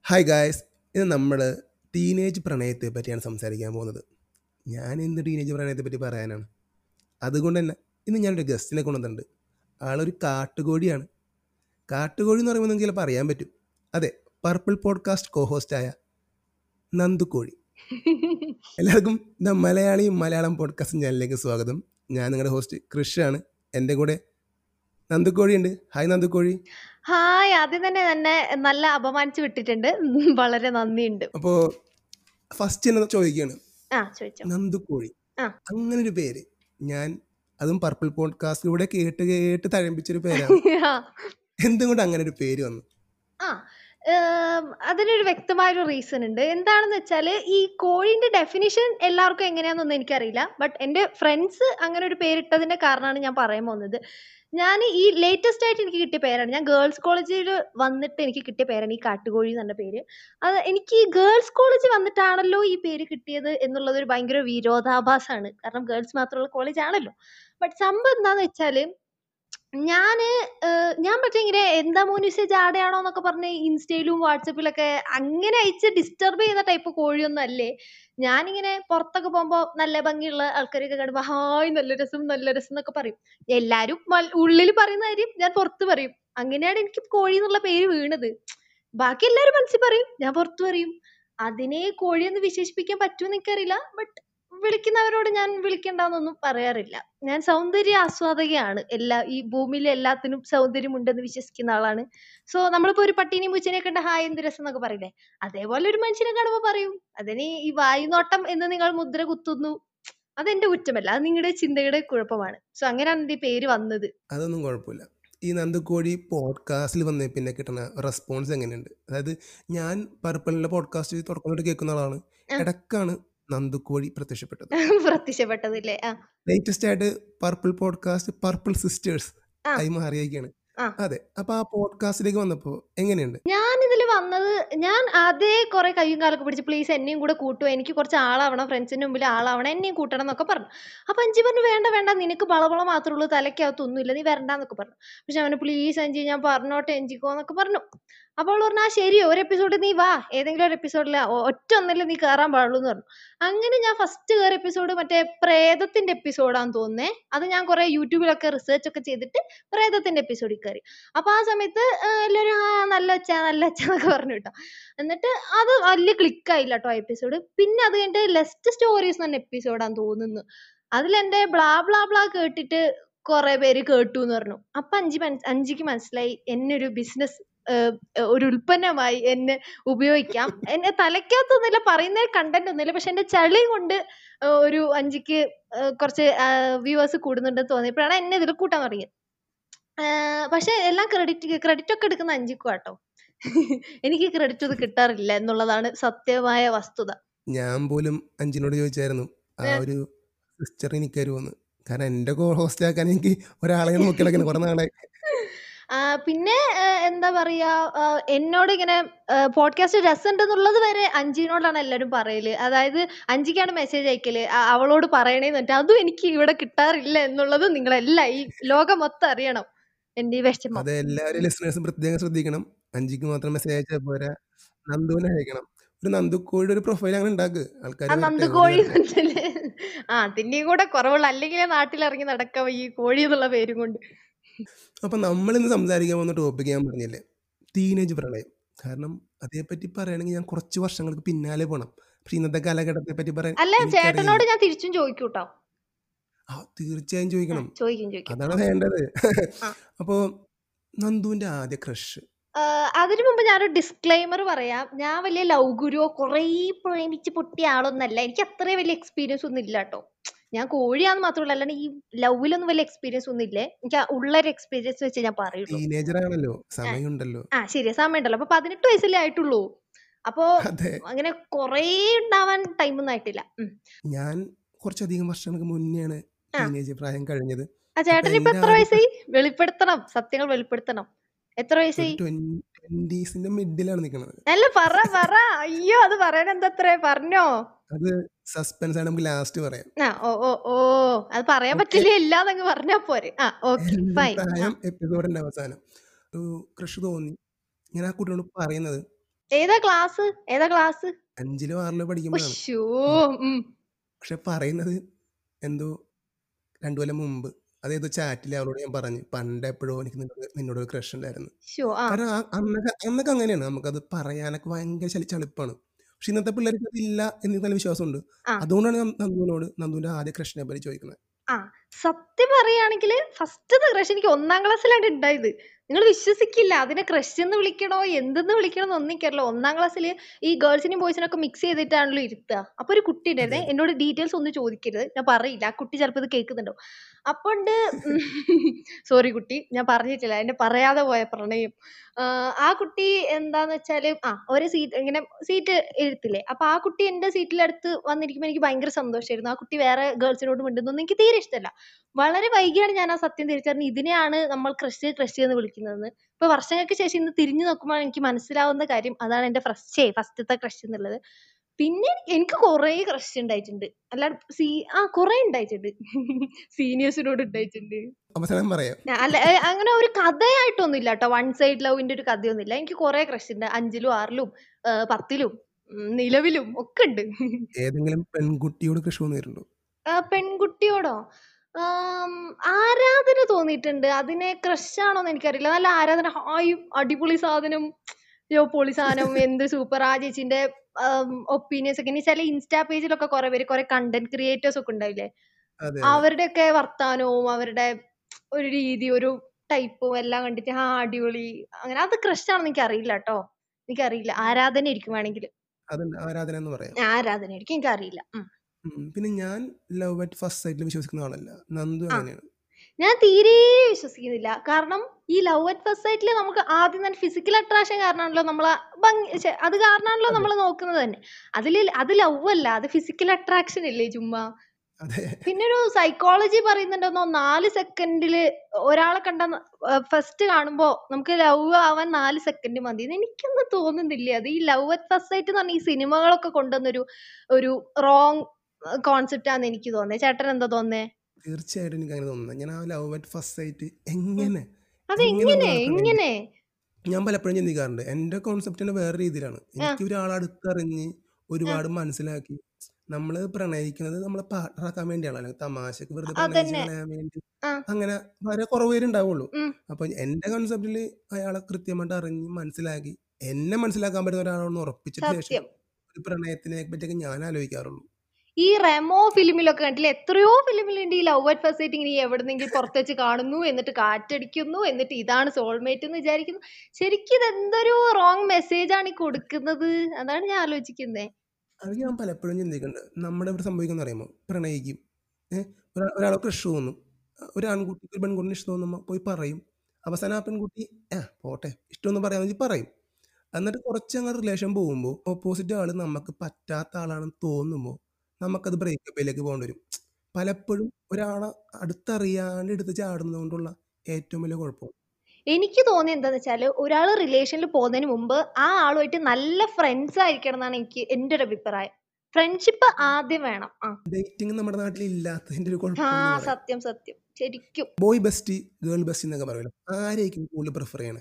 Hi guys, ഇത് നമ്മൾ teenage പ്രണയത്തെ പറ്റിയാണ് സംസാരിക്കാൻ പോകുന്നത്. ഞാൻ എന്ത് ടീനേജ് പ്രണയത്തെ പറ്റി പറയാനാണ്? അതുകൊണ്ട് തന്നെ ഇന്ന് ഞാനൊരു ഗസ്റ്റിനെ കൊണ്ടുവന്നിട്ടുണ്ട്. ആളൊരു കാട്ടുകോഴിയാണ്. കാട്ടുകോഴി എന്ന് പറയുമ്പോൾ നിങ്ങൾക്ക് ചിലപ്പോൾ അറിയാൻ പറ്റും. അതെ, പർപ്പിൾ പോഡ്കാസ്റ്റ് കോ ഹോസ്റ്റായ നന്ദുക്കോഴി. എല്ലാവർക്കും ദ മലയാളം പോഡ്കാസ്റ്റ് ചാനലിലേക്ക് സ്വാഗതം. ഞാൻ നിങ്ങളുടെ ഹോസ്റ്റ് കൃഷാണ്. എൻ്റെ കൂടെ നന്ദുക്കോഴി ഉണ്ട്. ഹായ് നന്ദുക്കോഴി. ഹായ്, ആദ്യം തന്നെ നല്ല അപമാനിച്ച് വിട്ടിട്ടുണ്ട്. വളരെ നന്ദിയുണ്ട്. അപ്പോൾ ഫസ്റ്റ് എന്നെ ചോദിക്കുകയാണ്, ചോദിച്ചോ. നന്ദുക്കോഴി ആ. അങ്ങനെ ഒരു പേര് ഞാൻ അതും പർപ്പിൾ പോഡ്കാസ്റ്റിലൂടെ കേട്ട് കേട്ട് തഴമ്പിച്ചൊരു പേരാണ്. എന്തുകൊണ്ട് അങ്ങനെ ഒരു പേര് വന്നു? അതിനൊരു വ്യക്തമായൊരു റീസൺ ഉണ്ട്. എന്താണെന്ന് വെച്ചാൽ ഈ കോഴിന്റെ ഡെഫിനിഷൻ എല്ലാവർക്കും എങ്ങനെയാണെന്നൊന്നും എനിക്കറിയില്ല. ബട്ട് എൻ്റെ ഫ്രണ്ട്സ് അങ്ങനെ ഒരു പേരിട്ടതിന്റെ കാരണമാണ് ഞാൻ പറയാൻ പോകുന്നത്. ഞാൻ ഈ ലേറ്റസ്റ്റ് ആയിട്ട് എനിക്ക് കിട്ടിയ പേരാണ്. ഞാൻ ഗേൾസ് കോളേജിൽ വന്നിട്ട് എനിക്ക് കിട്ടിയ പേരാണ് ഈ കാട്ടുകോഴി എന്ന് പറഞ്ഞ പേര്. അത് എനിക്ക് ഗേൾസ് കോളേജ് വന്നിട്ടാണല്ലോ ഈ പേര് കിട്ടിയത് എന്നുള്ളത് ഒരു ഭയങ്കര വിരോധാഭാസമാണ്. കാരണം ഗേൾസ് മാത്രമുള്ള കോളേജ് ആണല്ലോ. ബട്ട് സംഭവം എന്താന്ന് വെച്ചാൽ ഞാൻ മറ്റേ ഇങ്ങനെ എന്താ മോനുസേ ജാടയാണോ എന്നൊക്കെ പറഞ്ഞ് ഇൻസ്റ്റയിലും വാട്സപ്പിലൊക്കെ അങ്ങനെ അയച്ച് ഡിസ്റ്റർബ് ചെയ്യുന്ന ടൈപ്പ് കോഴിയൊന്നും അല്ലേ. ഞാനിങ്ങനെ പുറത്തൊക്കെ പോകുമ്പോൾ നല്ല ഭംഗിയുള്ള ആൾക്കാരൊക്കെ കാണുമ്പോൾ ഹായ് നല്ല രസം എന്നൊക്കെ പറയും. എല്ലാരും ഉള്ളിൽ പറയുന്ന കാര്യം ഞാൻ പുറത്ത് പറയും. അങ്ങനെയാണ് എനിക്ക് കോഴി എന്നുള്ള പേര് വീണത്. ബാക്കി എല്ലാരും മനസ്സിൽ പറയും, ഞാൻ പുറത്ത് പറയും. അതിനെ കോഴി എന്ന് വിശേഷിപ്പിക്കാൻ പറ്റുമെന്ന് എനിക്കറിയില്ല. ബട്ട് വിളിക്കുന്നവരോട് ഞാൻ വിളിക്കണ്ടെന്നൊന്നും പറയാറില്ല. ഞാൻ സൗന്ദര്യ ആസ്വാദകയാണ്. ഈ ഭൂമിയിലെ എല്ലാത്തിനും സൗന്ദര്യമുണ്ടെന്ന് വിശ്വസിക്കുന്ന ആളാണ്. സോ നമ്മളിപ്പോ ഒരു പട്ടീനെയും പൂച്ചേനെയും കണ്ട ഹായ് എന്ത് രസം എന്നൊക്കെ പറയില്ലേ, അതേപോലെ ഒരു മനുഷ്യനെ കാണുമ്പോൾ പറയും. അതിന് ഈ വായുനോട്ടം എന്ന് നിങ്ങൾ മുദ്ര കുത്തുന്നു, അതെന്റെ കുറ്റമല്ല, അത് നിങ്ങളുടെ ചിന്തയുടെ കുഴപ്പമാണ്. സോ അങ്ങനെയാണ് എന്റെ പേര് വന്നത്. അതൊന്നും കുഴപ്പമില്ല. ഈ നന്ദുക്കോഴി പോഡ്കാസ്റ്റിൽ വന്ന പിന്നെ കിട്ടുന്ന റെസ്പോൺസ് എങ്ങനെയുണ്ട്? അതായത് ഞാൻ പർപ്പിളിലെ പോഡ്കാസ്റ്റ് തുറക്കുന്നിട്ട് കേൾക്കുന്ന ആളാണ്. ഇടക്കാണ് നന്ദുക്കോഴി പ്രത്യക്ഷപ്പെട്ടതില്ലേ? ലേറ്റസ്റ്റ് ആയിട്ട് പർപ്പിൾ പോഡ്കാസ്റ്റ് പർപ്പിൾ സിസ്റ്റേഴ്സ് ആയി മാറിയിരിക്കുകയാണ്. അതെ, അപ്പൊ ആ പോഡ്കാസ്റ്റിലേക്ക് വന്നപ്പോ എങ്ങനെയുണ്ട്? ഞാൻ ഇതിൽ വന്നത്, ഞാൻ അതേ കുറെ കയ്യും കാലൊക്കെ പിടിച്ച് പ്ലീസ് എന്നെയും കൂടെ കൂട്ടുക, എനിക്ക് കുറച്ച് ആളാവണം, ഫ്രണ്ട്സിന്റെ മുമ്പിൽ ആളാവണം, എന്നെയും കൂട്ടണം എന്നൊക്കെ പറഞ്ഞു. അപ്പൊ അഞ്ചി പറഞ്ഞു വേണ്ട നിനക്ക് വളവള മാത്രമേ ഉള്ളൂ, തലയ്ക്കകത്തൊന്നുമില്ല, നീ വരണ്ടെന്നൊക്കെ പറഞ്ഞു. പക്ഷെ അവന് പ്ലീസ് അഞ്ചി ഞാൻ പറഞ്ഞോട്ടെ എഞ്ചിക്കോ എന്നൊക്കെ പറഞ്ഞു. അപ്പോൾ അവൾ പറഞ്ഞു ശരി, ഒരു എപ്പിസോഡ് നീ വാ, ഏതെങ്കിലും ഒരു എപ്പിസോഡിൽ ഒറ്റ ഒന്നല്ലേ നീ കയറാൻ പാടുള്ളൂ എന്ന് പറഞ്ഞു. അങ്ങനെ ഞാൻ ഫസ്റ്റ് കയറിയ എപ്പിസോഡ് മറ്റേ പ്രേതത്തിന്റെ എപ്പിസോഡാന്ന് തോന്നുന്നേ. അത് ഞാൻ കുറെ യൂട്യൂബിലൊക്കെ റിസർച്ച് ഒക്കെ ചെയ്തിട്ട് പ്രേതത്തിന്റെ എപ്പിസോഡിൽ കയറി. അപ്പൊ ആ സമയത്ത് എല്ലാവരും നല്ല വെച്ച എന്നൊക്കെ പറഞ്ഞു കേട്ടോ. എന്നിട്ട് അത് വലിയ ക്ലിക്കായില്ല കേട്ടോ ആ എപ്പിസോഡ്. പിന്നെ അത് കഴിഞ്ഞിട്ട് ലെസ്റ്റ് സ്റ്റോറീസ് തന്നെ എപ്പിസോഡാന്ന് തോന്നുന്നു. അതിലെന്റെ ബ്ലാ ബ്ലാ ബ്ലാ കേട്ടിട്ട് കുറെ പേര് കേട്ടു എന്ന് പറഞ്ഞു. അപ്പൊ അഞ്ചിക്ക് മനസ്സിലായി എന്നെ ഒരു ബിസിനസ്, ഒരു ഉൽപ്പന്നമായി എന്നെ ഉപയോഗിക്കാം. എന്നെ തലയ്ക്കകത്തൊന്നുമില്ല, പറയുന്ന കണ്ടന്റ് ഒന്നുമില്ല, പക്ഷെ എന്റെ ചളി കൊണ്ട് ഒരു അഞ്ചിക്ക് കുറച്ച് വ്യൂവേഴ്സ് കൂടുന്നുണ്ടെന്ന് തോന്നിയപ്പോഴാണ് എന്നെ ഇതിൽ കൂട്ടാൻ തുടങ്ങിയത്. പക്ഷെ എല്ലാം ക്രെഡിറ്റ് ഒക്കെ എടുക്കുന്ന അഞ്ചിക്കും കേട്ടോ. എനിക്ക് ക്രെഡിറ്റ് ഒന്നും കിട്ടാറില്ല എന്നുള്ളതാണ് സത്യമായ വസ്തുത. ഞാൻ പോലും അഞ്ചിനോട് ചോദിച്ചായിരുന്നു ആ ഒരു സിസ്റ്റർ എനിക്ക് തരുമെന്ന്. കാരണം എന്റെ കോ ഹോസ്റ്റ് ആക്കാൻ എനിക്ക് ഒരാളെ നോക്കിയാൽ കുറെ നാളെ. പിന്നെ എന്താ പറയാ, എന്നോട് ഇങ്ങനെ പോഡ്കാസ്റ്റ് രസമുണ്ടെന്നുള്ളത് വരെ അഞ്ചിനോടാണ് എല്ലാരും പറയല്. അതായത് അഞ്ചിക്കാണ് മെസ്സേജ് അയക്കല്, അവളോട് പറയണേന്ന് പറഞ്ഞിട്ട്. അതും എനിക്ക് ഇവിടെ കിട്ടാറില്ല എന്നുള്ളത് നിങ്ങളെല്ലാം ഈ ലോകം മൊത്തം അറിയണം. എന്റെ ഈ വിഷമം അത് എല്ലാവരും ലിസണേഴ്സും പ്രത്യേകം ശ്രദ്ധിക്കണം. അഞ്ചിക്ക് മാത്രം മെസ്സേജ് അയച്ചാൽ പോരാ, നന്ദുവിനെ അയക്കണം. ഒരു നന്ദുക്കോഴിയുടെ ഒരു പ്രൊഫൈൽ അങ്ങനെ ഉണ്ടാക്കുക, ആൾക്കാർ നന്ദുകോഴി അതിന്റെയും കൂടെ കുറവുള്ള, അല്ലെങ്കിൽ നാട്ടിലിറങ്ങി നടക്കാം ഈ കോഴി എന്നുള്ള പേരും കൊണ്ട്. അപ്പൊ നമ്മൾ ഇന്ന് സംസാരിക്കാൻ പോകുന്ന ടോപ്പിക് ഞാൻ പറഞ്ഞില്ലേ, ടീനേജ് പ്രണയം. കാരണം അതേപ്പറ്റി പറയുകയാണെങ്കിൽ ഞാൻ കുറച്ച് വർഷങ്ങൾക്ക് പിന്നാലെ പോകണം. പക്ഷെ ഇന്നത്തെ കാലഘട്ടത്തെ പറ്റി പറയാൻ അല്ല, ചേട്ടനോട് ഞാൻ തിരിച്ചും ചോദിക്കൂട്ടോ. തീർച്ചയായും ചോദിക്കണം, ചോദിക്കും. അതാണ് വേണ്ടത്. അപ്പോ നന്ദുവിന്റെ ആദ്യ ക്രഷ്. അതിനു മുമ്പ് ഞാനൊരു ഡിസ്ക്ലെയിമർ പറയാം. ഞാൻ വലിയ ലവ് ഗുരുവോ കുറേ പ്രേമിച്ച് പൊട്ടിയ ആളൊന്നല്ല. എനിക്ക് അത്രയും വലിയ എക്സ്പീരിയൻസ് ഒന്നും ഇല്ല കേട്ടോ. ഞാൻ കോഴിയാന്ന് മാത്രമല്ല, അല്ലാണ്ട് ഈ ലവിലൊന്നും വലിയ എക്സ്പീരിയൻസ് ഒന്നും ഇല്ലേ. എനിക്ക് ഉള്ളൊരു എക്സ്പീരിയൻസ് വെച്ച് ഞാൻ പറയുള്ളൂ. ടീനേജർ ആണല്ലോ, സമയമുണ്ടല്ലോ. ശരിയാ, സമയമുണ്ടല്ലോ. അപ്പൊ 18 വയസ്സല്ലേ ആയിട്ടുള്ളൂ. അപ്പോ അങ്ങനെ കൊറേ ഉണ്ടാവാൻ ടൈമൊന്നും ആയിട്ടില്ല. ഞാൻ കുറച്ചധികം വർഷങ്ങൾക്ക് മുന്നെയാണ് ടീനേജ് പ്രായം കഴിഞ്ഞത്. ചേട്ടന് ഇപ്പൊ എത്ര വയസ്സായി? വെളിപ്പെടുത്തണം, സത്യങ്ങൾ വെളിപ്പെടുത്തണം. എത്ര വയസ്സായി? 20s മിഡിലാണ് നിൽക്കുന്നത്. അല്ല, പറ. അയ്യോ, അത് പറയാൻ എന്താ പറഞ്ഞോ. അത് സസ്പെൻസ് ആണ്, നമുക്ക് ലാസ്റ്റ് പറയാം. അത് പറയാൻ പറ്റില്ല, ഇല്ലാന്നങ്ങ് പറഞ്ഞാ പോരെ. എപ്പിസോഡിന്റെ അവസാനം ഒരു ക്രഷ് തോന്നി. ഞാൻ ആ കുട്ടിയോട് പറയുന്നത്, ഏതാ ക്ലാസ്? ഏതാ ക്ലാസ്? 5ലോ 6ലോ പഠിക്കുമ്പോഴാണ്. ഉശ്ശോ! ഉം. പക്ഷെ പറയുന്നത് എന്തോ 2 കൊല്ലം മുമ്പ്. അതേതോ ചാറ്റിൽ അവളോട് ഞാൻ പറഞ്ഞു. പണ്ട് എപ്പോഴോ എനിക്ക് നിന്നോടൊരു ക്രഷ് ഉണ്ടായിരുന്നു. ശ്ശോ! ആ. കാരണം അന്നൊക്കെ അങ്ങനെയാണ്. നമുക്കത് പറയാനൊക്കെ ഭയങ്കര ചളിപ്പാണ്. പക്ഷെ ഇന്നത്തെ പിള്ളേർക്ക് അതില്ല എന്ന് നല്ല വിശ്വാസമുണ്ട്. ആ. അതുകൊണ്ടാണ് ഞാൻ നന്ദുവിന്റെ ആദ്യ ക്രഷിനെ പറ്റി ചോദിക്കുന്നത്. ആ. സത്യം പറയാണെങ്കില് ഫസ്റ്റത്തെ ക്രഷ് എനിക്ക് 1ാം ക്ലാസ്സിലാണ് ഉണ്ടായത്. നിങ്ങൾ വിശ്വസിക്കില്ല. അതിനെ ക്രഷ് എന്ന് വിളിക്കണോ എന്തെന്ന് വിളിക്കണോന്ന് ഒന്നും എനിക്കറിയില്ല. 1ാം ക്ലാസ്സില് ഈ ഗേൾസിനെയും ബോയ്സിനെയും ഒക്കെ മിക്സ് ചെയ്തിട്ടാണല്ലോ ഇരുത്തുക. അപ്പൊ ഒരു കുട്ടി അതെ, ഉണ്ടായിരുന്നേ. അതെ. എന്നോട് ഡീറ്റെയിൽസ് ഒന്നും ചോദിക്കരുത്. ഞാൻ പറയില്ല. ആ കുട്ടി ചിലപ്പോൾ ഇത് കേൾക്കുന്നുണ്ടാവും. അപ്പോണ്ട് സോറി കുട്ടി. ഞാൻ പറഞ്ഞിട്ടില്ല. എന്നെ പറയാതെ പോയ പ്രണയം. ആ കുട്ടി എന്താന്ന് വെച്ചാല് ഒരു ഇങ്ങനെ സീറ്റ് എഴുത്തില്ലേ. അപ്പൊ ആ കുട്ടി എന്റെ സീറ്റിലടുത്ത് വന്നിരിക്കുമ്പോൾ എനിക്ക് ഭയങ്കര സന്തോഷമായിരുന്നു. ആ കുട്ടി വേറെ ഗേൾസിനോട് മിണ്ടുന്നൊന്നും എനിക്ക് തീരെ ഇഷ്ടമല്ല. വളരെ വൈകിയാണ് ഞാൻ ആ സത്യം തിരിച്ചറിഞ്ഞത്. ഇതിനെയാണ് നമ്മൾ ക്രഷ് എന്ന് വിളിക്കുന്നതെന്ന്. ഇപ്പൊ വർഷങ്ങൾക്ക് ശേഷം ഇന്ന് തിരിഞ്ഞു നോക്കുമ്പോൾ എനിക്ക് മനസ്സിലാവുന്ന കാര്യം അതാണ് എന്റെ ഫസ്റ്റത്തെ ക്രഷ് എന്നുള്ളത്. പിന്നെ എനിക്ക് കുറേ ക്രഷ് ഉണ്ടായിട്ടുണ്ട്. അല്ലാണ്ട് കുറേ ഉണ്ടായിട്ടുണ്ട്. സീനിയേഴ്സിനോട് ഉണ്ടായിട്ടുണ്ട്. അവസാനം പറയാം. അല്ല അങ്ങനെ ഒരു കഥയായിട്ടൊന്നും ഇല്ല കേട്ടോ. വൺ സൈഡ് ലവിന്റെ ഒരു കഥയൊന്നും ഇല്ല. എനിക്ക് കുറേ ക്രഷ് ഉണ്ട്. 5ലും 6ലും 10ലും നിലവിലും ഒക്കെ ഉണ്ട്. ഏതെങ്കിലും പെൺകുട്ടിയോട് ക്രഷ് തോന്നിയിട്ടുണ്ടോ? പെൺകുട്ടിയോടോ? ആം, ആരാധന തോന്നിയിട്ടുണ്ട്. അതിനെ ക്രഷ് ആണോന്ന് എനിക്കറിയില്ല. നല്ല ആരാധന. ഹായ് അടിപൊളി സാധനം, യോ പൊളി സാധനം, എന്ത് സൂപ്പർ. ആ ചേച്ചിന്റെ ഒപ്പീനിയൻസ് ഒക്കെ ഇനി ചില ഇൻസ്റ്റാ പേജിലൊക്കെ കുറെ പേര് കുറെ കണ്ടന്റ് ക്രിയേറ്റേഴ്സ് ഒക്കെ ഉണ്ടാവില്ലേ, അതെ, അതെ. അവരുടെയൊക്കെ വർത്താനവും അവരുടെ ഒരു രീതി ഒരു ടൈപ്പും എല്ലാം കണ്ടിട്ട് അടിപൊളി അങ്ങനെ അത് ക്രഷ് ആണെന്ന് എനിക്കറിയില്ല കേട്ടോ. എനിക്കറിയില്ല. ആരാധന ഇരിക്കും വേണമെങ്കിൽ. അതുണ്ട്, ആരാധന എന്ന് പറയാം. ആരാധന ആയിരിക്കും. എനിക്കറിയില്ല. പിന്നെ ഞാൻ ലവ് അറ്റ് ഫസ്റ്റ് സൈറ്റിൽ വിശ്വസിക്കുന്ന ആളല്ല. നന്ദു ആ അങ്ങനെയാണ്. ഞാൻ തീരെ വിശ്വസിക്കുന്നില്ല. കാരണം ഈ ലവ് അറ്റ് ഫസ്റ്റ് സൈറ്റില് നമുക്ക് ആദ്യം തന്നെ ഫിസിക്കൽ അട്രാക്ഷൻ കാരണമാണല്ലോ നമ്മളെ അത് കാരണമാണല്ലോ അതെ, നമ്മൾ നോക്കുന്നത് തന്നെ. അത് ലവ് അല്ല, അത് ഫിസിക്കൽ അട്രാക്ഷൻ അല്ലേ ചുമ്മാ. അതെ. പിന്നെ ഒരു സൈക്കോളജി പറയുന്നുണ്ടെന്നോ 4 സെക്കൻഡില് ഒരാളെ കണ്ട ഫസ്റ്റ് കാണുമ്പോ നമുക്ക് ലവ് ആവാൻ 4 സെക്കൻഡ് മതി. എനിക്കൊന്നും തോന്നുന്നില്ല. അത് ഈ ലവ് അറ്റ് ഫസ്റ്റ് സൈറ്റ് എന്ന് പറഞ്ഞ ഈ സിനിമകളൊക്കെ കൊണ്ടുവന്നൊരു ഒരു റോങ് കോൺസെപ്റ്റ് ആണെന്ന് എനിക്ക് തോന്നുന്നത്. ചേട്ടൻ എന്താ തോന്നുന്നേ? തീർച്ചയായിട്ടും എനിക്ക് അങ്ങനെ തോന്നുന്നത്. ഞാൻ ആ ലവ് അറ്റ് ഫസ്റ്റ് സൈറ്റ് എങ്ങനെ അത് അതെങ്ങനെ നടക്കുന്നത് എങ്ങനെ? ഞാൻ പലപ്പോഴും ചിന്തിക്കാറുണ്ട്. എൻ്റെ കോൺസെപ്റ്റ് തന്നെ വേറെ രീതിയിലാണ്. ആ എനിക്ക് ഒരാളെ അടുത്തറിഞ്ഞ് ഒരുപാട് മനസ്സിലാക്കി നമ്മള് പ്രണയിക്കുന്നത് നമ്മളെ പാർട്ണറാക്കാൻ വേണ്ടിയാണ്. അല്ലെങ്കിൽ തമാശക്ക് വെറുതെ പ്രണയിച്ച് അതന്നെ. കളയാൻ വേണ്ടി ആ. അങ്ങനെ വളരെ കുറവ് പേരുണ്ടാവുള്ളൂ. ഉം. അപ്പൊ എൻ്റെ കൺസെപ്റ്റില് അയാളെ കൃത്യമായിട്ട് അറിഞ്ഞ് മനസ്സിലാക്കി എന്നെ മനസ്സിലാക്കാൻ പറ്റുന്ന ഒരാളാണെന്ന് ഉറപ്പിച്ചിട്ട് ശേഷം സത്യം. ഒരു പ്രണയത്തിനെ പറ്റിയൊക്കെ ഞാൻ ആലോചിക്കാറുള്ളൂ. ഈ റെമോ ഫിലിമിലൊക്കെ കണ്ടില്ലേ? എത്രയോ ഫിലിമിലുണ്ട് ഈ ലവ് അറ്റ് ഫസ്റ്റ് സൈറ്റ്. ഇങ്ങനെ എവിടുന്നെങ്കിലും പുറത്ത് വെച്ച് കാണുന്നു, എന്നിട്ട് കാറ്റടിക്കുന്നു, എന്നിട്ട് ഇതാണ് സോൾമേറ്റ് എന്ന് വിചാരിക്കുന്നു. ശരിക്കും ഇതെന്തൊരു റോങ് മെസ്സേജ് ആണ് ഈ കൊടുക്കുന്നത്. അതാണ് ഞാൻ ആലോചിക്കുന്നേ. അത് ഞാൻ പലപ്പോഴും ചിന്തിക്കുന്നുണ്ട്. നമ്മുടെ ഇവിടെ സംഭവിക്കുന്നത് അറിയുമോ? പ്രണയിക്കും. ഏഹ് ഒരാളെ ക്രഷ് തോന്നും. ഒരു ആൺകുട്ടിക്ക് ഒരു പെൺകുട്ടിനെ ഇഷ്ടം തോന്നുമ്പോൾ പോയി പറയും. അവസാനം ആ പെൺകുട്ടി പോട്ടെ ഇഷ്ടമൊന്നും പറയാന്ന് വെച്ച് പറയും. എന്നിട്ട് കുറച്ചങ്ങ് റിലേഷൻ പോകുമ്പോൾ ഓപ്പോസിറ്റ് ആൾ നമുക്ക് പറ്റാത്ത ആളാണെന്ന് തോന്നുമ്പോൾ നമുക്കത് ബ്രേക്കപ്പിലേക്ക് പോകേണ്ടി വരും. പലപ്പോഴും ഒരാളെ അടുത്തറിയാണ്ട് എടുത്ത് ചാടുന്നത് കൊണ്ടുള്ള ഏറ്റവും വലിയ കുഴപ്പം. എനിക്ക് തോന്നിയത് എന്താന്ന് വെച്ചാല് ഒരാള് റിലേഷനിൽ പോകുന്നതിന് മുമ്പ് ആ ആളുമായിട്ട് നല്ല ഫ്രണ്ട്സ് ആയിരിക്കണം എന്നാണ് എന്റെ ഒരു അഭിപ്രായം. ഫ്രണ്ട്ഷിപ്പ് ആദ്യം വേണം. ഡേറ്റിംഗ് നമ്മുടെ നാട്ടിൽ ഇല്ലാത്തതിൻ്റെ ഒരു കുഴപ്പം എന്ന് പറയാം. സത്യം സത്യം. ശരിക്കും. ബോയ് ബെസ്റ്റി, ഗേൾ ബെസ്റ്റി എന്നൊക്കെ പറയുമല്ലോ. ആരെയൊക്കെ കൂടുതൽ പ്രിഫർ ചെയ്യണേ?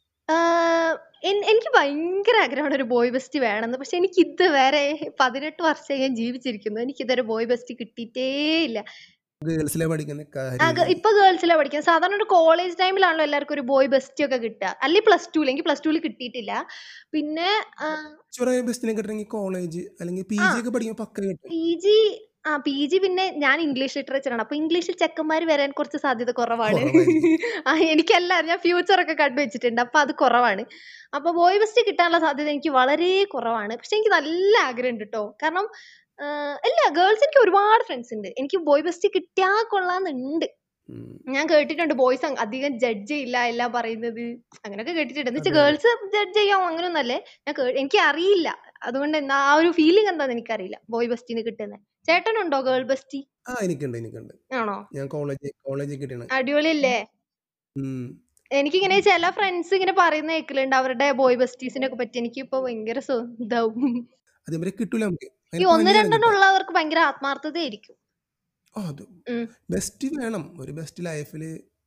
ആഹ് എനിക്ക് ഭയങ്കര ആഗ്രഹമാണ് ഒരു ബോയ് ബെസ്റ്റ് വേണമെന്ന്. പക്ഷെ എനിക്ക് ഇതുവരെ 18 വർഷമായി ഞാൻ ജീവിച്ചിരിക്കുന്നു. എനിക്ക് ഇതുവരെ ബോയ് ബെസ്റ്റ് കിട്ടിയിട്ടേ ഇല്ല. ഗേൾസിലെ പഠിക്കുന്ന കാര്യമില്ല. ഇപ്പൊ ഗേൾസിലാ പഠിക്കുന്നത്. സാധാരണ ഒരു കോളേജ് ടൈമിലാണല്ലോ എല്ലാവർക്കും ഒരു ബോയ് ബെസ്റ്റി ഒക്കെ കിട്ടുക. അല്ലെങ്കിൽ പ്ലസ് 2 എനിക്ക് പ്ലസ് 2 കിട്ടിയിട്ടില്ല. പിന്നെ ബെസ്റ്റിനെ കിട്ടണമെങ്കിൽ കോളേജ് അല്ലെങ്കിൽ പി ആ ജി ഒക്കെ പഠിക്കുമ്പോൾ പക്ക കിട്ടും. പിജി പിജി പിന്നെ ഞാൻ ഇംഗ്ലീഷ് ലിറ്ററേച്ചറാണ്. അപ്പൊ ഇംഗ്ലീഷിൽ ചെക്കന്മാര് വരാൻ കുറച്ച് സാധ്യത കുറവാണ്. കുറവായിരിക്കും. എനിക്കല്ല, ഞാൻ ഫ്യൂച്ചറൊക്കെ കണ്ടു വെച്ചിട്ടുണ്ട്. അപ്പൊ അത് കുറവാണ്. അപ്പൊ ബോയ് ബെസ്റ്റ് കിട്ടാനുള്ള സാധ്യത എനിക്ക് വളരെ കുറവാണ്. പക്ഷെ എനിക്ക് നല്ല ആഗ്രഹമുണ്ട് ട്ടോ. കാരണം അല്ല ഗേൾസ് എനിക്ക് ഒരുപാട് ഫ്രണ്ട്സ് ഉണ്ട്. എനിക്ക് ബോയ് ബെസ്റ്റ് കിട്ടിയാ കൊള്ളാന്നുണ്ട്. ഉം. ഞാൻ കേട്ടിട്ടുണ്ട് ബോയ്സ് അധികം ജഡ്ജ് ചെയ്യില്ല എല്ലാം പറയുന്നത്. അങ്ങനെയൊക്കെ കേട്ടിട്ടുണ്ട്. എന്ന് വെച്ചാൽ അതെ, അതെ. ഗേൾസ് ജഡ്ജ് ചെയ്യാം അങ്ങനെയൊന്നല്ലേ. എനിക്ക് അറിയില്ല. അതുകൊണ്ട് ആ ഒരു ഫീലിംഗ് എന്താന്ന് എനിക്കറിയില്ല ബോയ് ബെസ്റ്റിന് കിട്ടുന്നത്. ചേട്ടനുണ്ടോ ഗേൾ ബെസ്റ്റി? എനിക്കുണ്ട്. ആണോ? ഞാൻ കോളേജിൽ കിട്ടിയാണ്. അടിപൊളിയല്ലേ? ഉം. എനിക്കിങ്ങനെ ചില ഫ്രണ്ട്സ് ഇങ്ങനെ പറയുന്ന കേൾക്കലുണ്ട് അവരുടെ ബോയ് ബെസ്റ്റീസിനെ ഒക്കെ പറ്റി. എനിക്കിപ്പോ ഭയങ്കര ഇതാവും. അതേപോലെ കിട്ടൂല നമുക്ക്. ഈ അതിന് 1, പണിയാണ് 2 കിട്ടാൻ. ഉള്ളവർക്ക് ഭയങ്കര ആത്മാർത്ഥതയായിരിക്കും. അത് ഉം. ബെസ്റ്റ് വേണം. ഒരു ബെസ്റ്റ് ലൈഫിൽ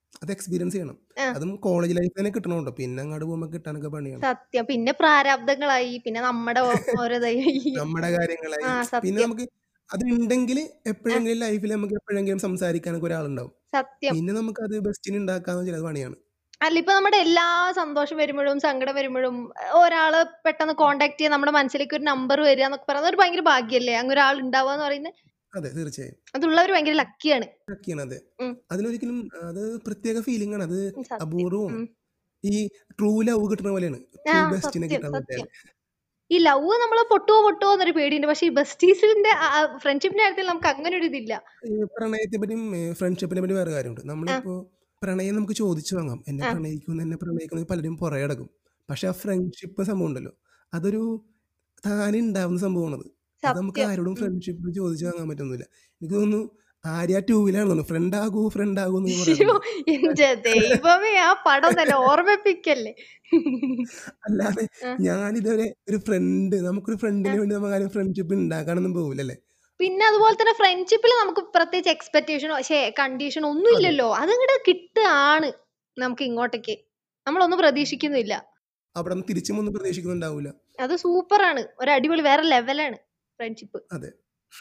അത് എക്സ്പീരിയൻസ് ചെയ്യണം. ആ. അതും കോളേജ് ലൈഫ് തന്നെ കിട്ടണമുണ്ടോ, പിന്നെ അങ്ങോട്ട് പോകുമ്പോൾ കിട്ടാനൊക്കെ പണിയാണ്. സത്യം. പിന്നെ പ്രാരാബ്ധങ്ങളായി. പിന്നെ നമ്മുടെ ഓരോതായി. നമ്മുടെ കാര്യങ്ങളായി. ആ, പിന്നെ സത്യം. നമുക്ക് അതുണ്ടെങ്കിൽ ആ, എപ്പോഴെങ്കിലും ലൈഫിൽ നമുക്ക് എപ്പോഴെങ്കിലും സംസാരിക്കാനൊക്കെ ഒരാളുണ്ടാവും. സത്യം. പിന്നെ നമുക്കത് ബെസ്റ്റിന് ഉണ്ടാക്കാന്ന് ചിലത് പണിയാണ്. അല്ല, ഇപ്പൊ നമ്മുടെ എല്ലാ സന്തോഷം വരുമ്പോഴും സങ്കടം വരുമ്പോഴും ഒരാള് പെട്ടെന്ന് കോൺടാക്ട് ചെയ്യാൻ നമ്മുടെ മനസ്സിലേക്ക് ഒരു നമ്പർ വരിക എന്നൊക്കെ പറയുന്നത് ഒരു ഭയങ്കര ഭാഗ്യല്ലേ? അങ്ങനെ ഒരാൾ ഉണ്ടാവുക എന്ന് പറയുന്നത്. അതെ, തീർച്ചയായും. അതുള്ളവർ ഭയങ്കര ലക്കിയാണ്. ലക്കിയാണ്. അതെ. ഉം. അതിനൊരിക്കലും അത് പ്രത്യേക ഫീലിംഗ് ആണ്. അത് സത്യം. അപൂർവവും ഉം. ഈ ട്രൂ ലവ് കിട്ടുന്ന പോലെയാണ്. ആ, ട്രൂ ബെസ്റ്റിനെ സത്യം, കിട്ടാൻ സത്യം. പറ്റിയാൽ. ഈ ലവ് നമ്മള് പൊട്ടുവോ എന്നൊരു പേടിയുണ്ട്. പക്ഷെ ഈ ബെസ്റ്റീസിന്റെ ഫ്രണ്ട്ഷിപ്പിന്റെ കാര്യത്തിൽ നമുക്ക് അങ്ങനെ ഒരു ഇതില്ല. ഈ പ്രണയത്തെ പറ്റിയും ഫ്രണ്ട്ഷിപ്പിനെ പറ്റി വേറെ കാര്യമുണ്ട്. ആ, നമ്മളിപ്പോ പ്രണയം നമുക്ക് ചോദിച്ചു വാങ്ങാം. എന്നെ ആ, പ്രണയിക്കുന്നു, എന്നെ പ്രണയിക്കുന്നു പലരും പുറകെ നടക്കും. പക്ഷെ ആ ഫ്രണ്ട്ഷിപ്പ് സംഭവം ഉണ്ടല്ലോ, അതൊരു താനെ ഉണ്ടാവുന്ന സംഭവമാണത്. അത് നമുക്ക് സത്യം. ആരോടും ഉം. ഫ്രണ്ട്ഷിപ്പ് ചോദിച്ചു വാങ്ങാൻ പറ്റുന്നില്ല. എനിക്ക് തോന്നുന്നു ആര്യ 2-ലാണെന്ന് തോന്നുന്നു, ഫ്രണ്ട് ആകൂ എന്ന് അയ്യോ, പറയാറുണ്ട്. എന്റെ ദൈവമേ, ആ പടം തന്നെ ഓർമ്മിപ്പിക്കല്ലേ. അല്ലാതെ ആ, ഞാനിതുവരെ നമുക്കൊരു ആ. ഫ്രണ്ടിന് വേണ്ടി നമുക്ക് ആരും ഫ്രണ്ട്ഷിപ്പ് ഉണ്ടാക്കാനൊന്നും പോകില്ലല്ലേ. പിന്നെ അതുപോലെ തന്നെ ഫ്രണ്ട്ഷിപ്പിൽ നമുക്ക് പ്രത്യേകിച്ച് എക്സ്പെക്ടേഷനോ കണ്ടീഷനോ ഒന്നും അതെ. ഇല്ലല്ലോ. അതങ്ങട് കിട്ടുകയാണ് നമുക്ക് ഇങ്ങോട്ടേക്ക്. നമ്മളൊന്നും പ്രതീക്ഷിക്കുന്നില്ല. അവിടെ നിന്ന് തിരിച്ചും ഒന്നും പ്രതീക്ഷിക്കുന്നുണ്ടാവില്ല. അത് സൂപ്പറാണ്. ഒരു അടിപൊളി വേറെ ലെവലാണ് ഫ്രണ്ട്ഷിപ്പ്. അതെ.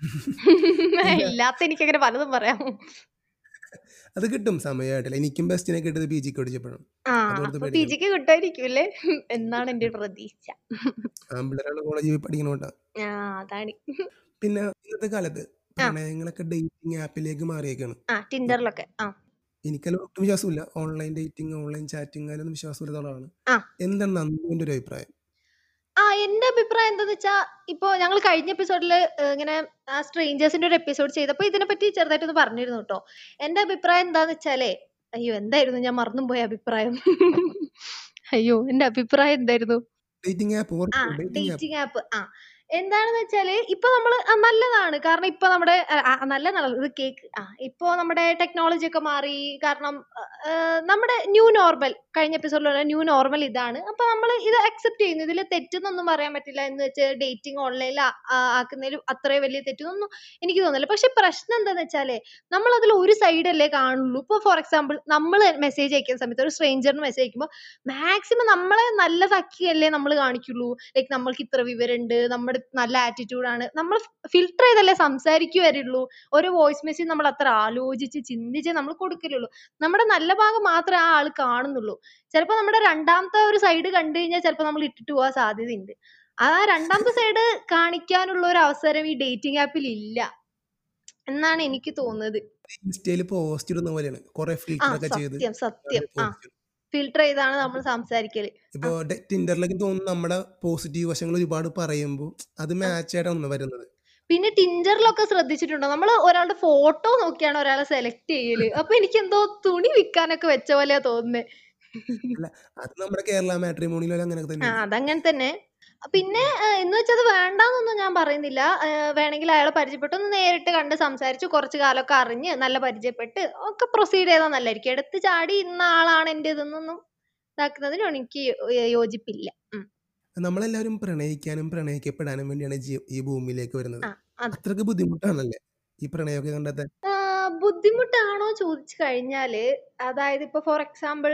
പിന്നെ ഇല്ലാത്ത എനിക്കങ്ങനെ പലതും പറയാം. അത് കിട്ടും സമയമായിട്ടില്ല. എനിക്കും ബെസ്റ്റിനെ കിട്ടിയത് PGക്ക് പഠിച്ചപ്പോഴാണ്. ആ, അതോർത്ത് അപ്പൊ പേടിക്കണം. പിജിക്ക് കിട്ടുമായിരിക്കുമല്ലേ എന്നാണ് എന്റെ ഒരു പ്രതീക്ഷ. ആമ്പിള്ളേരാണ് കോളേജിൽ പഠിക്കണോണ്ടാ. ആ, അതാണ്. പിന്നെ ഇന്നത്തെ കാലത്ത് ആ, പ്രണയങ്ങളൊക്കെ ഡേറ്റിംഗ് ആപ്പിലേക്ക് മാറിയേക്കാണ്. ടിൻഡറിലൊക്കെ. ആ, എനിക്കെല്ലാം ഒട്ടും വിശ്വാസമില്ല. ഓൺലൈൻ ഡേറ്റിംഗ്, ഓൺലൈൻ ചാറ്റിംഗ് അതിലൊന്നും വിശ്വാസമില്ലാത്ത ആളാണ്. ആ. എന്താണ് നന്ദുവിന്റെ ഒരു അഭിപ്രായം? എന്റെ അഭിപ്രായം എന്താന്ന് വെച്ചാ, ഇപ്പൊ ഞങ്ങൾ കഴിഞ്ഞ എപ്പിസോഡില് ഇങ്ങനെ സ്ട്രേഞ്ചേഴ്സിന്റെ ഒരു എപ്പിസോഡ് ചെയ്തപ്പോ ഇതിനെപ്പറ്റി ചെറുതായിട്ടൊന്ന് പറഞ്ഞിരുന്നു ട്ടോ. എന്റെ അഭിപ്രായം എന്താന്ന് വെച്ചാലേ, അയ്യോ എന്തായിരുന്നു ഞാൻ മറന്നും പോയ അഭിപ്രായം. അയ്യോ, എന്റെ അഭിപ്രായം എന്തായിരുന്നു? ഡേറ്റിംഗ് ആപ്പ് ഓർമ്മ, ഡേറ്റിംഗ് ആപ്പ്. Dating app. എന്താണെന്ന് വെച്ചാല് ഇപ്പൊ നമ്മള് നല്ലതാണ്. കാരണം ഇപ്പൊ നമ്മുടെ നല്ലതാണല്ലോ ഇത് കേക്ക്. ഇപ്പൊ നമ്മുടെ ടെക്നോളജി ഒക്കെ മാറി. കാരണം നമ്മുടെ ന്യൂ നോർമൽ കഴിഞ്ഞ എപ്പിസോഡിലുള്ള ന്യൂ നോർമൽ ഇതാണ്. അപ്പൊ നമ്മൾ ഇത് അക്സെപ്റ്റ് ചെയ്യുന്നു. ഇതിൽ തെറ്റെന്നൊന്നും പറയാൻ പറ്റില്ല. എന്ന് വെച്ച് ഡേറ്റിംഗ് ഓൺലൈനിൽ ആക്കുന്നതിൽ അത്രയും വലിയ തെറ്റൊന്നും എനിക്ക് തോന്നുന്നില്ല. പക്ഷെ പ്രശ്നം എന്താന്ന് വെച്ചാലേ, നമ്മൾ അതിൽ ഒരു സൈഡ് അല്ലേ കാണുള്ളൂ. ഇപ്പൊ ഫോർ എക്സാമ്പിൾ നമ്മൾ മെസ്സേജ് അയക്കുന്ന സമയത്ത് ഒരു സ്ട്രേഞ്ചറിന് മെസ്സേജ് അയക്കുമ്പോൾ മാക്സിമം നമ്മളെ നല്ലതാക്കിയല്ലേ നമ്മൾ കാണിക്കുള്ളൂ. ലൈക്ക് നമ്മൾക്ക് ഇത്ര വിവരമുണ്ട്, നമ്മുടെ നല്ല ആറ്റിറ്റ്യൂഡ് ആണ്, നമ്മൾ ഫിൽട്ടർ ചെയ്തല്ലേ സംസാരിക്കുവരുള്ളൂ. ഒരു വോയിസ് മെസ്സേജ് നമ്മൾ അത്ര ആലോചിച്ച് ചിന്തിച്ച് നമ്മൾ കൊടുക്കലുള്ളൂ. നമ്മുടെ നല്ല ഭാഗം മാത്രമേ ആ ആൾ കാണുന്നുള്ളൂ. ചിലപ്പോ നമ്മുടെ രണ്ടാമത്തെ ഒരു സൈഡ് കണ്ടു കഴിഞ്ഞാൽ ചിലപ്പോ നമ്മൾ ഇട്ടിട്ട് പോകാൻ സാധ്യതയുണ്ട്. ആ രണ്ടാമത്തെ സൈഡ് കാണിക്കാനുള്ള ഒരു അവസരം ഈ ഡേറ്റിംഗ് ആപ്പിൽ ഇല്ല എന്നാണ് എനിക്ക് തോന്നുന്നത്. ഇൻസ്റ്റയിൽ പോസ്റ്റ് ഇടുന്ന പോലെയാണ്. കുറെ ഫിൽറ്റർ ഒക്കെ ചെയ്ത് സത്യം, സത്യം. പോസ്റ്റ് ഇടും. ഫിൽട്ടർ ചെയ്താണ് നമ്മൾ സംസാരിക്കല്. ഇപ്പൊ ടിൻഡറിലേക്ക് തോന്നുന്നു നമ്മുടെ പോസിറ്റീവ് വശങ്ങൾ ഒരുപാട് പറയുമ്പോൾ അത് മാച്ച് ആയിട്ടാണ് വരുന്നത്. പിന്നെ ടിൻഡറിലൊക്കെ ശ്രദ്ധിച്ചിട്ടുണ്ടോ? നമ്മള് ഒരാളുടെ ഫോട്ടോ നോക്കിയാണ് ഒരാളെ സെലക്ട് ചെയ്യല്. അപ്പൊ എനിക്കെന്തോ തുണി വിൽക്കാനൊക്കെ വെച്ച പോലെയാ തോന്നുന്നേ. അല്ല, അത് നമ്മുടെ കേരള മാട്രിമോണിയിലും അങ്ങനെയൊക്കെ തന്നെയാണ്. അതങ്ങനെ തന്നെ. പിന്നെ എന്ന് വെച്ചത് വേണ്ടാന്നൊന്നും ഞാൻ പറയുന്നില്ല. വേണമെങ്കിൽ അയാളെ പരിചയപ്പെട്ട് ഒന്ന് നേരിട്ട് കണ്ട് സംസാരിച്ച് കുറച്ച് കാലമൊക്കെ അറിഞ്ഞ് നല്ല പരിചയപ്പെട്ട് ഒക്കെ പ്രൊസീഡ് ചെയ്താൽ നല്ലതായിരിക്കും. എടുത്ത് ചാടി ഇന്ന ആളാണ് എന്റേതെന്നൊന്നും ഇതാക്കുന്നതിനോട് എനിക്ക് യോജിപ്പില്ല. നമ്മളെല്ലാവരും പ്രണയിക്കാനും പ്രണയിക്കപ്പെടാനും വേണ്ടിയാണ് ഈ ഭൂമിയിലേക്ക് വരുന്നത്. അത് അത്രക്ക് ബുദ്ധിമുട്ടാണല്ലേ ഈ പ്രണയമൊക്കെ കണ്ടെത്താൻ? ബുദ്ധിമുട്ടാണോ ചോദിച്ചു കഴിഞ്ഞാല്, അതായത് ഇപ്പൊ ഫോർ എക്സാമ്പിൾ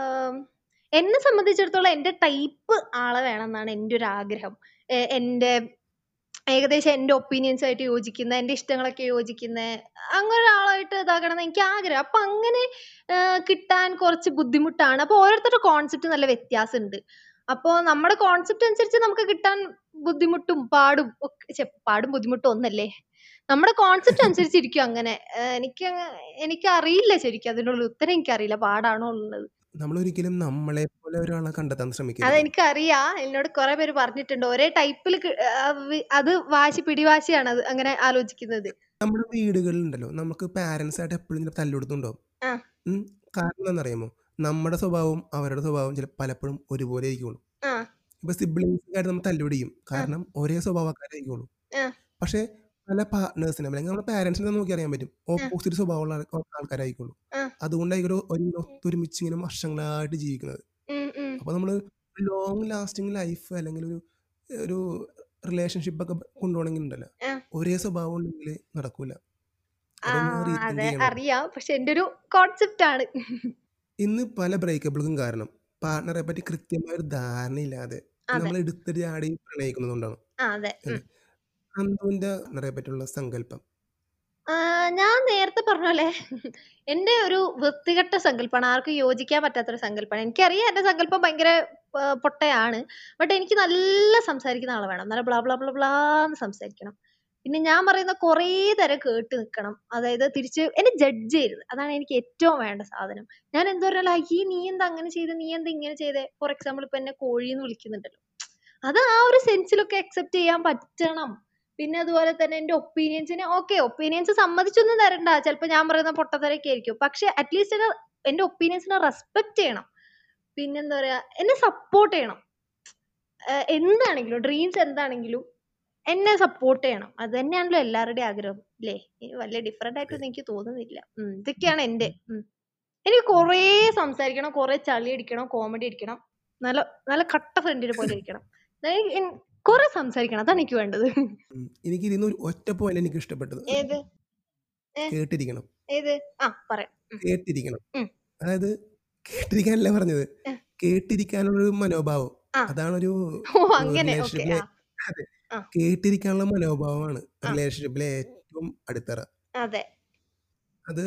എന്നെ സംബന്ധിച്ചിടത്തോളം എന്റെ ടൈപ്പ് ആളെ വേണമെന്നാണ് എന്റെ ഒരു ആഗ്രഹം. എന്റെ ഏകദേശം എന്റെ ഒപ്പീനിയൻസ് ആയിട്ട് യോജിക്കുന്ന, എന്റെ ഇഷ്ടങ്ങളൊക്കെ യോജിക്കുന്ന അങ്ങനെ ഒരാളായിട്ട് ഇതാക്കണം എന്ന് എനിക്ക് ആഗ്രഹം. അപ്പൊ അങ്ങനെ കിട്ടാൻ കുറച്ച് ബുദ്ധിമുട്ടാണ്. അപ്പൊ ഓരോരുത്തരുടെ കോൺസെപ്റ്റ് നല്ല വ്യത്യാസമുണ്ട്. അപ്പൊ നമ്മുടെ കോൺസെപ്റ്റ് അനുസരിച്ച് നമുക്ക് കിട്ടാൻ ബുദ്ധിമുട്ടും പാടും പാടും ബുദ്ധിമുട്ടും ഒന്നല്ലേ. നമ്മുടെ കോൺസെപ്റ്റ് അനുസരിച്ചിരിക്കും അങ്ങനെ. എനിക്കറിയില്ല ശരിക്കും അതിനുള്ള ഉത്തരം. എനിക്കറിയില്ല പാടാണോ ഉള്ളത്. നമ്മളൊരിക്കലും നമ്മളെ പോലെ ഒരാളെ കണ്ടെത്താൻ ശ്രമിക്കരുത്. അതെനിക്കറിയാം. എന്നോട് കുറെ പേര് പറഞ്ഞിട്ടുണ്ട്. ഒരേ ടൈപ്പിൽ അത് പിടിവാശിയാണ് അത് അങ്ങനെ ആലോചിക്കുന്നത്. നമ്മുടെ വീടുകളിലുണ്ടല്ലോ, നമുക്ക് പാരന്റ്സ് ആയിട്ട് എപ്പോഴും തല്ലുകൊടുത്തുണ്ടാവും. ആ, കാരണം എന്താണെന്നറിയാമോ? നമ്മുടെ സ്വഭാവവും അവരുടെ സ്വഭാവവും പലപ്പോഴും ഒരുപോലെ ആയിരിക്കുള്ളൂ. ആ, ഇപ്പൊ സിബ്ലിങ്സ് ആയിട്ട് നമ്മൾ തല്ലുപിടിക്കും, കാരണം ഒരേ സ്വഭാവക്കാരായിരിക്കുള്ളൂ. ആ, പക്ഷെ പല പാർട്ട്നേഴ്സിനും അല്ലെങ്കിൽ നമ്മുടെ പാരന്റ്സിനെ നോക്കി അറിയാൻ പറ്റും, ഓപ്പോസിറ്റ് സ്വഭാവമുള്ള ആൾക്കാരായിരിക്കുള്ളൂ. ആ. അതുകൊണ്ടായിരിക്കും ഒത്തൊരുമിച്ച് ഇങ്ങനെ വർഷങ്ങളായിട്ട് ജീവിക്കുന്നത്. അപ്പൊ നമ്മൾ ലോങ് ലാസ്റ്റിംഗ് ലൈഫ് അല്ലെങ്കിൽ ഒരു റിലേഷൻഷിപ്പ് ഒക്കെ കൊണ്ടുപോകണമെങ്കിൽ ഉണ്ടല്ലോ, ഒരേ സ്വഭാവം ഉണ്ടെങ്കിൽ നടക്കൂല. അതൊന്ന് റീതിങ്ക് അതെ, ചെയ്യണം. അറിയാം. പക്ഷെ എന്റെ ഒരു കോൺസെപ്റ്റ് ആണ്. ഇന്ന് പല ബ്രേക്കപ്പുകൾക്കും കാരണം പാർട്ണറെ പറ്റി കൃത്യമായ ഒരു ധാരണയില്ലാതെ അതെ. നമ്മൾ എടുത്തൊരു ചാടി പ്രണയിക്കുന്നതുകൊണ്ടാണ് അതെ. അല്ലേ? അന്തുവിന്റെ പാർട്ണറെ പറ്റിയുള്ള സങ്കല്പം. ഞാൻ നേരത്തെ പറഞ്ഞ പോലെ എന്റെ ഒരു വൃത്തികെട്ട സങ്കല്പമാണ്. ആർക്കും യോജിക്കാൻ പറ്റാത്തൊരു സങ്കല്പമാണ്. എനിക്കറിയാം എന്റെ സങ്കല്പം ഭയങ്കര പൊട്ടയാണ്. ബട്ട് എനിക്ക് നല്ല സംസാരിക്കുന്ന ആള് വേണം. നല്ല ബ്ലാ ബ്ലാ ബ്ലാ ബ്ലാന്ന് സംസാരിക്കണം. പിന്നെ ഞാൻ പറയുന്ന കുറേ നേരം കേട്ട് നിക്കണം. അതായത് തിരിച്ച് എന്നെ ജഡ്ജ് ചെയ്യരുത്. അതാണ് എനിക്ക് ഏറ്റവും വേണ്ട സാധനം. ഞാൻ എന്ത് പറഞ്ഞാലും "അയ്യേ നീ എന്താ അങ്ങനെ ചെയ്തേ? നീ എന്താ ഇങ്ങനെ ചെയ്തേ?" ഫോർ എക്സാമ്പിൾ ഇപ്പൊ എന്നെ കോഴീന്ന് വിളിക്കുന്നുണ്ടല്ലോ. അത് ആ ഒരു സെൻസിലൊക്കെ അക്സെപ്റ്റ് ചെയ്യാൻ പറ്റണം. പിന്നെ അതുപോലെ തന്നെ എന്റെ ഒപ്പീനിയൻസിനെ ഒപ്പീനിയൻസ് സമ്മതിച്ചൊന്നും തരണ്ട. ചിലപ്പോ ഞാൻ പറയുന്ന പൊട്ടത്തരൊക്കെ ആയിരിക്കും. പക്ഷെ അറ്റ്ലീസ്റ്റ് എന്റെ ഒപ്പീനിയൻസിനെ റെസ്പെക്ട് ചെയ്യണം. പിന്നെന്താ പറയാ എന്നെ സപ്പോർട്ട് ചെയ്യണം. എന്താണെങ്കിലും ഡ്രീംസ് എന്താണെങ്കിലും എന്നെ സപ്പോർട്ട് ചെയ്യണം. അത് തന്നെയാണല്ലോ എല്ലാവരുടെയും ആഗ്രഹം. ല്ലേ? വലിയ ഡിഫറന്റ് അതെ. ആയിട്ടൊന്നും എനിക്ക് തോന്നുന്നില്ല. ഇതൊക്കെയാണ് എന്റെ. എനിക്ക് കുറേ സംസാരിക്കണം, കുറേ ചളി അടിക്കണം, കോമഡി അടിക്കണം. നല്ല നല്ല കട്ട ഫ്രണ്ടിനെ പോലെ ഇരിക്കണം. കുറെ സംസാരിക്കണം. അതാണ് എനിക്ക് വേണ്ടത്. എനിക്ക് ഇതിന്ന് ഒരു ഒറ്റ പോയിന്റ് എനിക്ക് ഇഷ്ടപ്പെട്ടത്. ഏത്? ഏ? കേട്ടിരിക്കണം. ഏത്? പറയാം. കേട്ടിരിക്കണം. ഉം. അതായത് കേട്ടിരിക്കാനല്ല പറഞ്ഞത്. ഏ. കേട്ടിരിക്കാനുള്ളൊരു മനോഭാവം. ആ. അതാണൊരു അങ്ങനെ. ഓക്കെ. റിലേഷൻഷിപ്പിലെ അതെ. ആ. കേട്ടിരിക്കാനുള്ള മനോഭാവമാണ് ആ. റിലേഷൻഷിപ്പിലെ ഏറ്റവും അടിത്തറ. അതെ. അത്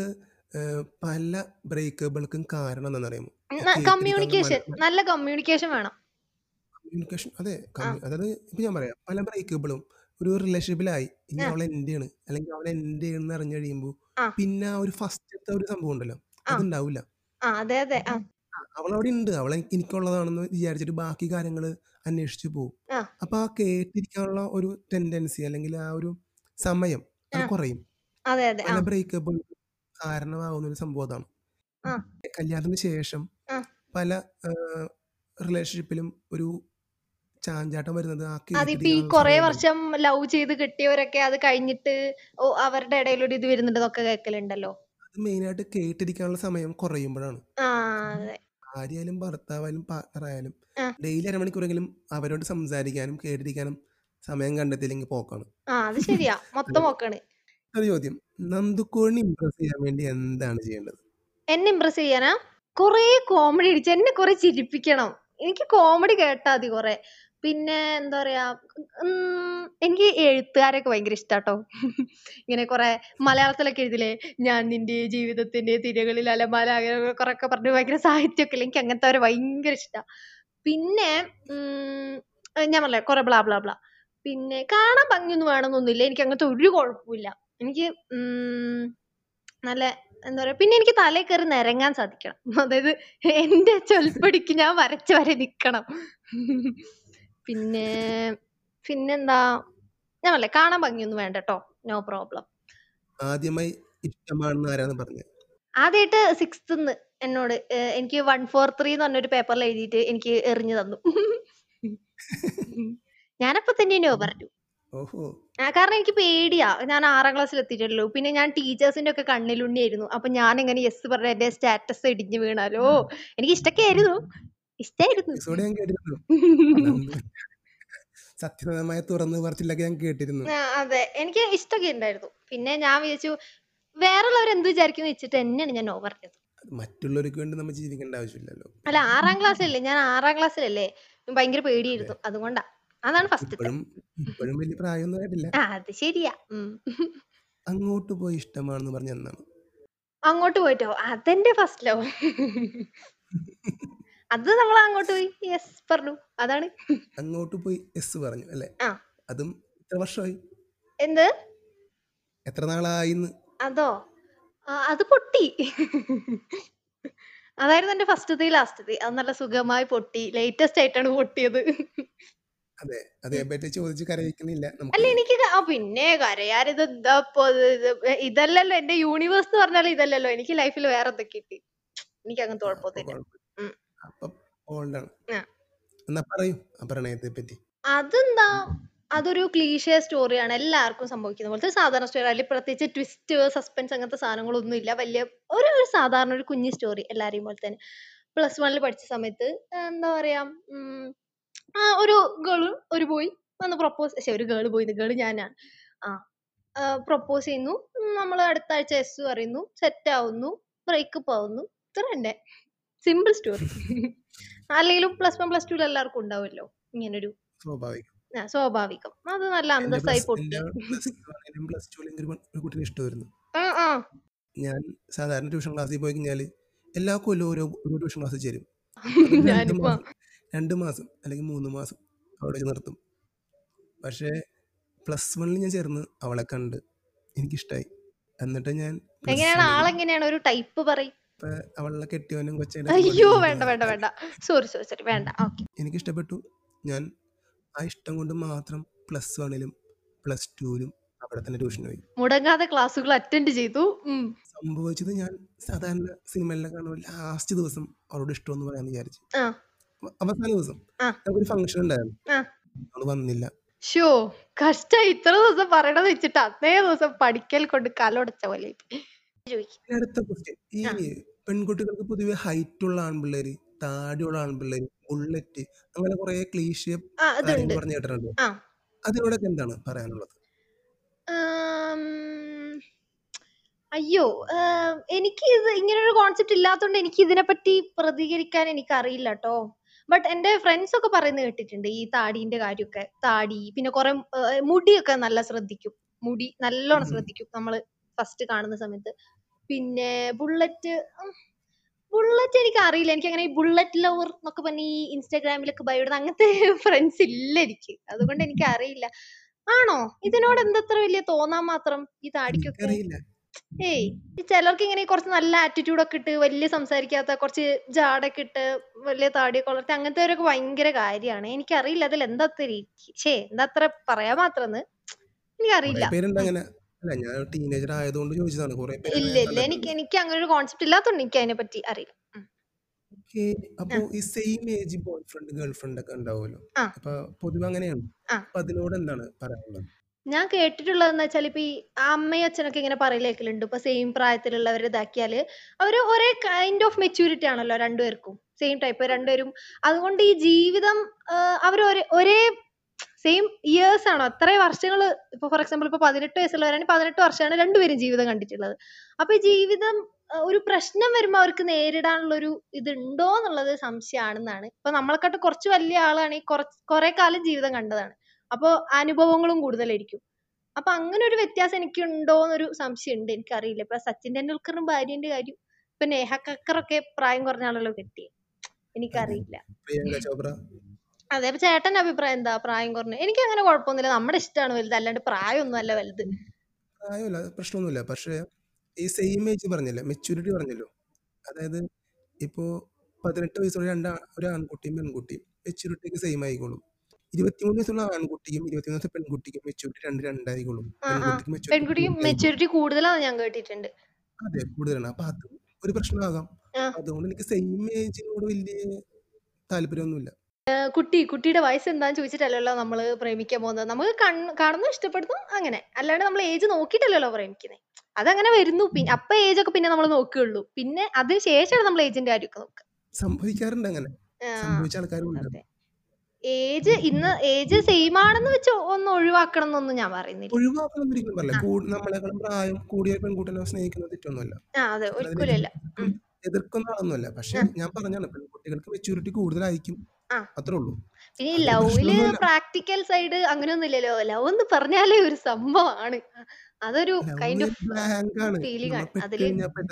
പല ബ്രേക്കപ്പുകൾക്കും കാരണം എന്താണെന്നറിയാമോ? കേട്ടിരിക്കാനുള്ള കമ്മ്യൂണിക്കേഷൻ. നല്ല കമ്മ്യൂണിക്കേഷൻ വേണം. കമ്മ്യൂണിക്കേഷൻ അതെ. ആ. അതായത് ഇപ്പൊ ഞാൻ പറയാം പല ബ്രേക്കപ്പുകളും ഒരു റിലേഷൻഷിപ്പിലായി ഇനി ആ. അവൾ എന്റെയാണ് അല്ലെങ്കിൽ അവൻ എന്റെയാണെന്ന് അറിഞ്ഞു കഴിയുമ്പോൾ ആ. പിന്നെ ആ ഒരു ഫസ്റ്റത്തെ ഒരു സംഭവം ഉണ്ടല്ലോ ആ. അതുണ്ടാവില്ല. അതെ. അവളവിടെ ഉണ്ട് അവളെ എനിക്കുള്ളതാണെന്ന് വിചാരിച്ചിട്ട് ബാക്കി കാര്യങ്ങൾ അന്വേഷിച്ച് പോകും. ആ. അപ്പൊ ആ കേട്ടിരിക്കാനുള്ള ഒരു ടെൻഡൻസി അല്ലെങ്കിൽ ആ ഒരു സമയം അത് ആ. കുറയും. അതെ. പല ബ്രേക്കപ്പുകൾക്കും കാരണമാകുന്ന ഒരു സംഭവം അതാണ്. ആ. കല്യാണത്തിന് ശേഷം ആ. പല റിലേഷൻഷിപ്പിലും ഒരു ചാഞ്ചാട്ടം വരുന്നത് ആ അതിപ്പോ ഈ കേട്ടിരിക്കാനുള്ള കൊറേ സമയം ഉണ്ടല്ലോ. വർഷം ലവ് ചെയ്ത് കെട്ടിയവരൊക്കെ അത് കഴിഞ്ഞിട്ട് അവരുടെ ഇടയിലൊരു ഇത് വരുന്നുണ്ടെന്നൊക്കെ കേൾക്കലുണ്ടല്ലോ. അത് മെയിനായിട്ട് കേട്ടിരിക്കാനുള്ള സമയം കുറയുമ്പോഴാണ്. അതെ. ഭാര്യയായാലും ഭർത്താവായാലും പാർട്ണറായാലും ആ. ഡെയിലി അരമണിക്കൂറെങ്കിലും അവരോട് സംസാരിക്കാനും കേട്ടിരിക്കാനും സമയം കണ്ടെത്തിയില്ലെങ്കിൽ പോക്കാണ്. അത് ശരിയാ. മൊത്തം അതെ. നോക്കാണ്. ഒരു ചോദ്യം. നന്ദുക്കോണിനെ ഇംപ്രസ് ചെയ്യാൻ വേണ്ടി എന്താണ് ചെയ്യേണ്ടത്? എന്നെ ഇംപ്രസ് ചെയ്യാനാ? കൊറേ കോമഡി അടിച്ച് എന്നെ കൊറേ ചിരിപ്പിക്കണം. എനിക്ക് കോമഡി കേട്ടാ മതി കൊറേ. പിന്നെ എന്താ പറയാ എനിക്ക് എഴുത്തുകാരെയൊക്കെ ഭയങ്കര ഇഷ്ടാട്ടോ. ഇങ്ങനെ കൊറേ മലയാളത്തിലൊക്കെ എഴുതില്ലേ ഞാൻ നിന്റെ ജീവിതത്തിന്റെ തിരകളിൽ അലമാല അങ്ങനെ കൊറേയൊക്കെ പറഞ്ഞ് ഭയങ്കര സാഹിത്യമൊക്കെ ഇല്ലേ എനിക്ക് അങ്ങനത്തെ ഭയങ്കര ഇഷ്ടാ. പിന്നെ ഞാൻ പറഞ്ഞില്ലേ കൊറേ ബ്ലാ ബ്ലാ ബ്ലാ. പിന്നെ കാണാൻ ഭംഗിയൊന്നും വേണമെന്നൊന്നുമില്ല. എനിക്ക് അങ്ങനത്തെ ഒരു കുഴപ്പമില്ല. എനിക്ക് നല്ല എന്താ പറയാ പിന്നെ എനിക്ക് തലയിൽ കയറി നിരങ്ങാൻ സാധിക്കണം. അതായത് എന്റെ ചൊൽപ്പടിക്ക് ഞാൻ വരച്ച് വരെ നിക്കണം. പിന്നെ പിന്നെന്താ ഞാൻ പറഞ്ഞില്ലേ കാണാൻ ഭംഗിയൊന്നും വേണ്ട ട്ടോ. No problem. ആദ്യമായി ഇഷ്ടമാണെന്ന് ആരാണ് പറഞ്ഞത്? ആദ്യമായിട്ട് 6th എന്നോട് എനിക്ക് 143 എന്ന് പറഞ്ഞൊരു പേപ്പറിൽ എഴുതിയിട്ട് എനിക്ക് എറിഞ്ഞു തന്നു. ഞാനപ്പോ തന്നെ നോ പറഞ്ഞു. ഓഹോ. കാരണം എനിക്ക് പേടിയാ. ഞാൻ 6ാം ക്ലാസ്സിൽ എത്തിയിട്ടുള്ളൂ. പിന്നെ ഞാൻ ടീച്ചേഴ്സിന്റെ ഒക്കെ കണ്ണിലുണ്ണിയായിരുന്നു. അപ്പൊ ഞാൻ എങ്ങനെ യെസ് പറഞ്ഞ എന്റെ സ്റ്റാറ്റസ് ഇടിഞ്ഞു വീണാലോ. എനിക്ക് ഇഷ്ടമൊക്കെ ആയിരുന്നു. ഇഷ്ടായിരുന്നു. എപ്പിസോഡ് ഞാൻ കേട്ടിരുന്നു. നന്ദു സത്യസന്ധമായ തുറന്നു പറച്ചിലൊക്കെ ഞാൻ കേട്ടിരുന്നു. അതെ. എനിക്ക് ഇഷ്ടമൊക്കെ ഉണ്ടായിരുന്നു. പിന്നെ ഞാൻ വിചാരിച്ചു വേറുള്ളവർ എന്ത് വിചാരിക്കുന്നു വെച്ചിട്ട് തന്നെയാണ് ഞാൻ നോ പറഞ്ഞത്. മറ്റുള്ളവർക്ക് വേണ്ടി നമ്മൾ ജീവിക്കേണ്ട ആവശ്യമില്ലല്ലോ. അല്ല 6ാം ക്ലാസ്സിലല്ലേ ഞാൻ 6ാം ക്ലാസ്സിലല്ലേ ഭയങ്കര അതെ. പേടിയായിരുന്നു. അതുകൊണ്ടാ. അതാണ് ഫസ്റ്റത്തെ. ഇപ്പോഴും വലിയ പ്രായമൊന്നും ആയിട്ടില്ല. അത് ശരിയാ. അങ്ങോട്ട് പോയി ഇഷ്ടമാണെന്ന് പറഞ്ഞ എന്നാണ്? അങ്ങോട്ട് പോയിട്ടോ അതെന്റെ ഫസ്റ്റ് ലവ്. അത് നമ്മൾ അങ്ങോട്ട് പോയി യെസ് പറഞ്ഞു. അതാണ്. അങ്ങോട്ട് പോയി എസ് പറഞ്ഞു അല്ലേ? ആ. അതും എത്ര വർഷമായി? എന്ത്? എത്ര നാളായിന്ന്? അതോ? അത് പൊട്ടി. അതായിരുന്നു എന്റെ ഫസ്റ്റത്തെ ലാസ്റ്റത്തെ. അത് നല്ല സുഖമായി പൊട്ടി. ലേറ്റസ്റ്റ് ആയിട്ടാണ് പൊട്ടിയത്. അതെ. അതേപ്പറ്റി ചോദിച്ച് കരയിക്കുന്നില്ല അല്ല നമുക്ക്. എനിക്ക് പിന്നെ കരയാൻ ഇതെന്താപ്പോ ഇതല്ലല്ലോ എന്റെ യൂണിവേഴ്സ് എന്ന് പറഞ്ഞാൽ ഇതല്ലല്ലോ. എനിക്ക് ലൈഫിൽ വേറെ എന്തൊക്കെ കിട്ടി. എനിക്ക് അങ്ങനത്തെ അപ്പൊ കുഴപ്പമൊന്നുമില്ല. കുഴപ്പമില്ല. അപ്പം ഓൾഡാണ്. ആ. എന്നാ പറയൂ ആ പ്രണയത്തെ പറ്റി. അതെന്താ അതൊരു ക്ലീഷേ സ്റ്റോറിയാണ്. എല്ലാവർക്കും സംഭവിക്കുന്ന പോലത്തെ സാധാരണ സ്റ്റോറി. അതിൽ പ്രത്യേകിച്ച് ട്വിസ്റ്റ്, സസ്പെൻസ് അങ്ങനത്തെ സാധനങ്ങളൊന്നും ഇല്ല. വലിയ ഒരു ഒരു സാധാരണ ഒരു കുഞ്ഞു സ്റ്റോറി എല്ലാരെയും പോലെ തന്നെ. +1 പഠിച്ച സമയത്ത് എന്താ പറയാ ഒരു ഗേളും ഒരു ബോയ് വന്ന് ഒരു ഗേള് ഞാനാ. പ്രൊപ്പോസ് ചെയ്യുന്നു. നമ്മൾ അടുത്ത ആഴ്ച യെസ് പറയുന്നു. സെറ്റ് ആവുന്നു. ബ്രേക്കപ്പ് ആവുന്നു. ഇത്ര തന്നെ. Simple story. അല്ലെങ്കിലും +1 +2 എല്ലാവർക്കും ഉണ്ടാവുമല്ലോ ഇങ്ങനൊരു സ്വാഭാവികം. സ്വാഭാവികം. അത് നല്ല എൻ്റെ അന്തസ്സായി പൊട്ടി. പ്ലസ് വണ്ണിലും പ്ലസ് ടുവിലും ഒരു കുട്ടീനെ ഇഷ്ടമായിരുന്നു. ആ ആ ഞാൻ സാധാരണ ട്യൂഷൻ ക്ലാസ്സിൽ പോയി കഴിഞ്ഞാൽ എല്ലാ കൊല്ലവും ഒരു ട്യൂഷൻ ക്ലാസ്സിൽ ചേരും. എന്നിട്ട് ഞാനിപ്പോ 2 മാസം അല്ലെങ്കിൽ 3 മാസം അവിടെ വെച്ച് നിർത്തും. പക്ഷേ പ്ലസ് വണ്ണിൽ ഞാൻ ചേർന്ന് അവളെ കണ്ട് എനിക്കിഷ്ടമായി. എന്നിട്ട് ഞാൻ പ്ലസ് എങ്ങനെയാണ് വണ്ണിൽ ആളെങ്ങനെയാണ് ഒരു ടൈപ്പ് പറയും? അവളെ കെട്ടിയവനും കൊച്ചേൻ്റെ അയ്യോ വേണ്ട വേണ്ട വേണ്ട, സോറി വേണ്ട. ഓക്കെ, എനിക്കിഷ്ടപ്പെട്ടു. ഞാൻ ആ ഇഷ്ടം കൊണ്ട് മാത്രം പ്ലസ് വണ്ണിലും പ്ലസ് ടുവിലും അവിടെ തന്നെ ട്യൂഷൻ പോയി. മുടങ്ങാതെ ക്ലാസ്സുകൾ അറ്റൻഡ് ചെയ്തു. സംഭവിച്ചത് ഞാൻ സാധാരണ സിനിമയിലെ കാണുമ്പോൾ ലാസ്റ്റ് ദിവസം അവളോട് ഇഷ്ടമെന്ന് പറയാമെന്ന് വിചാരിച്ചു. ആ അവസാന ദിവസം ആ. നമുക്കൊരു ഫംഗ്ഷൻ ഉണ്ടായിരുന്നു, ആ. അവള് വന്നില്ല. ഷോ കഷ്ടായി, ഇത്ര ദിവസം പറയണത് വെച്ചിട്ട് അതേ ദിവസം പഠിക്കൽ കൊണ്ട് കലൊടച്ച പോലെ ചോദിക്കും. ഇനി അടുത്ത ക്വസ്റ്റ്യൻ, ഈ പെൺകുട്ടികൾക്ക് പൊതുവെ ഹൈറ്റുള്ള ആൺപിള്ളേര്, താടിയുള്ള ആൺപിള്ളേര്, ബുള്ളറ്റ്, അങ്ങനെ കുറെ ക്ലീശ കാര്യങ്ങൾ പറഞ്ഞു കേട്ടിട്ടുണ്ട്. ആ. അതിനോടൊക്കെ എന്താണ് പറയാനുള്ളത്? അയ്യോ, എനിക്ക് ഇത് ഇങ്ങനൊരു കോൺസെപ്റ്റ് ഇല്ലാത്തതുകൊണ്ട് എനിക്ക് ഇതിനെപ്പറ്റി പ്രതികരിക്കാൻ എനിക്കറിയില്ല ട്ടോ. ബട്ട് എന്റെ ഫ്രണ്ട്സ് ഒക്കെ പറയുന്നത് കേട്ടിട്ടുണ്ട് ഈ താടീന്റെ കാര്യമൊക്കെ. താടി, പിന്നെ കുറെ മുടിയൊക്കെ നല്ല ശ്രദ്ധിക്കും. മുടി നല്ലോണം ശ്രദ്ധിക്കും നമ്മള് ഫസ്റ്റ് കാണുന്ന സമയത്ത്. പിന്നെ ബുള്ളറ്റ് എനിക്ക് അറിയില്ല. എനിക്ക് അങ്ങനെ ഈ ബുള്ളറ്റ് ലവർ എന്നൊക്കെ പറഞ്ഞ് ഈ ഇൻസ്റ്റാഗ്രാമിലൊക്കെ ബയോ ഇടുന്ന അങ്ങനത്തെ ഫ്രണ്ട്സ് ഇല്ല എനിക്ക്. അതുകൊണ്ട് എനിക്ക് അറിയില്ല. ആണോ? ഇതിനോട് എന്തത്ര വലിയ തോന്നാൻ മാത്രം ഈ താടിക്കൊക്കെ? എനിക്കറിയില്ല. ഏയ്, ചിലർക്ക് ഇങ്ങനെ കുറച്ച് നല്ല ആറ്റിറ്റ്യൂഡ് ഒക്കെ ഇട്ട് വലിയ സംസാരിക്കാത്ത കുറച്ച് ജാടൊക്കെ ഇട്ട് വലിയ താടിയൊക്കെ വളർത്തി അങ്ങനത്തെ ഭയങ്കര കാര്യമാണ്. എനിക്കറിയില്ല അതിൽ എന്താത്ര പറയാൻ മാത്രന്ന് എനിക്കറിയില്ല. കുറെ പേരുണ്ട് അങ്ങനെ. അല്ല, ഞാൻ ടീനേജർ ആയതുകൊണ്ട് ചോദിച്ചതാണ്. കുറെ ഇല്ല എനിക്ക് അങ്ങനെ ഒരു കോൺസെപ്റ്റ് ഇല്ലാത്തതുകൊണ്ട് എനിക്ക് അതിനെ പറ്റി അറിയില്ല. അപ്പൊ ഈ same age boyfriend girlfriend ഒക്കെ ഉണ്ടാവുമല്ലോ, അപ്പൊ പൊതുവെ അങ്ങനെയാണ്. അപ്പൊ അതിനോട് എന്താണ് പറയാനുള്ളത്? ഞാൻ കേട്ടിട്ടുള്ളതെന്ന് വെച്ചാൽ ഇപ്പൊ ഈ അമ്മയും അച്ഛനൊക്കെ ഇങ്ങനെ പറയലേക്കലുണ്ട്. ഇപ്പൊ സെയിം പ്രായത്തിലുള്ളവരെ ഇതാക്കിയാല് അവര് ഒരേ കൈൻഡ് ഓഫ് മെച്യൂരിറ്റി ആണല്ലോ രണ്ടുപേർക്കും, സെയിം ടൈപ്പ് രണ്ടുപേരും. അതുകൊണ്ട് ഈ ജീവിതം അവർ ഒരേ സെയിം ഇയേഴ്സ് ആണോ, അത്രയും വർഷങ്ങള്. ഇപ്പൊ ഫോർ എക്സാമ്പിൾ ഇപ്പൊ 18 വയസ്സുള്ളവരാണ്, 18 വർഷമാണ് രണ്ടുപേരും ജീവിതം കണ്ടിട്ടുള്ളത്. അപ്പൊ ഈ ജീവിതം ഒരു പ്രശ്നം വരുമ്പോ അവർക്ക് നേരിടാനുള്ള ഒരു ഇതുണ്ടോ എന്നുള്ളത് സംശയമാണെന്നാണ്. ഇപ്പൊ നമ്മളെക്കാട്ട് കുറച്ച് വലിയ ആളാണെങ്കിൽ കുറെ കാലം ജീവിതം കണ്ടതാണ്, അപ്പൊ അനുഭവങ്ങളും കൂടുതലായിരിക്കും. അപ്പൊ അങ്ങനെ ഒരു വ്യത്യാസം എനിക്ക് ഉണ്ടോന്നൊരു സംശയം ഉണ്ട്. എനിക്കറിയില്ല. ഇപ്പൊ സച്ചിൻ ടെണ്ടുൽക്കറും ഭാര്യന്റെ കാര്യം, ഇപ്പൊ നേഹ കക്കറൊക്കെ പ്രായം കുറഞ്ഞാണല്ലോ കെട്ടിയത്. എനിക്കറിയില്ല. പ്രിയങ്ക ചോപ്ര. അതെ, അപ്പൊ ചേട്ടന്റെ അഭിപ്രായം എന്താ? പ്രായം കുറഞ്ഞ എനിക്ക് അങ്ങനെ കുഴപ്പമൊന്നുമില്ല. നമ്മുടെ ഇഷ്ടമാണ് വലുത്, അല്ലാണ്ട് പ്രായമൊന്നും അല്ല വലുത്. പ്രായമല്ല, പ്രശ്നമൊന്നുമില്ല. പക്ഷേ ഈ സെയിം ഏജ് പറഞ്ഞില്ലേ, മെച്യൂരിറ്റി പറഞ്ഞല്ലോ. അതായത് ഇപ്പോ 18 വയസ്സുള്ള ഒരു ആൺകുട്ടിയും പെൺകുട്ടിയും മെച്യൂരിറ്റിക്ക് സെയിം ആയിക്കോളും. 23 വയസ്സുള്ള ആൺകുട്ടിയും 23 വയസ്സുള്ള പെൺകുട്ടിക്കും മെച്യൂരിറ്റി രണ്ടായിക്കോളും. പെൺകുട്ടിക്ക് മെച്യൂരിറ്റി കൂടുതലാന്ന് ഞാൻ കേട്ടിട്ടുണ്ട്. അതെ, കൂടുതലാണ്. അപ്പൊ അത് ഒരു പ്രശ്നമാകാം. അതുകൊണ്ട് എനിക്ക് സെയിം ഏജിനോട് വലിയ താല്പര്യമൊന്നുമില്ല. കുട്ടിയുടെ വയസ്സ് എന്താന്ന് ചോദിച്ചിട്ടല്ലല്ലോ നമ്മള് പ്രേമിക്കാൻ പോകുന്നത്. നമുക്ക് കാണുന്നു, ഇഷ്ടപ്പെടുന്നു, അങ്ങനെ. അല്ലാണ്ട് നമ്മൾ ഏജ് നോക്കിയിട്ടല്ലല്ലോ പ്രേമിക്കുന്നത്. അതങ്ങനെ വരുന്നു. പിന്നെ അപ്പൊ ഏജ് ഒക്കെ പിന്നെ നമ്മൾ നോക്കുകയുള്ളൂ. പിന്നെ അതിന് ശേഷമാണ് നമ്മൾ ഏജിന്റെ കാര്യമൊക്കെ നോക്കുക. സംഭവിക്കാറുണ്ട് അങ്ങനെ, സംഭവിച്ച ആൾക്കാരുണ്ട്. ഏജ് സെയിം ആണെന്ന് വെച്ച് ഒന്ന് ഒഴിവാക്കണം എന്നൊന്നും ഞാൻ പറയുന്നില്ല. ഒഴിവാക്കണം ഒരിക്കലും പറയില്ല. നമ്മളെക്കാളും പ്രായം കൂടിയ പെൺകുട്ടിനെ സ്നേഹിക്കുന്നത് തെറ്റൊന്നുമല്ല. അതെ, ഒരിക്കലും എതിർക്കുന്ന ആളൊന്നുമല്ല. പക്ഷെ ഞാൻ പറഞ്ഞാണ്, പെൺകുട്ടികൾക്ക് മെച്യൂരിറ്റി കൂടുതലായിരിക്കും, അത്രേ ഉള്ളൂ. പിന്നെ ലവില് പ്രാക്ടിക്കൽ സൈഡ് അങ്ങനെയൊന്നും ഇല്ലല്ലോ. ലവ് എന്ന് പറഞ്ഞാലേ ഒരു സംഭവമാണ്. അതൊരു കൈൻഡ് ഓഫ് ഫീലിംഗ് ആണ് അതില്.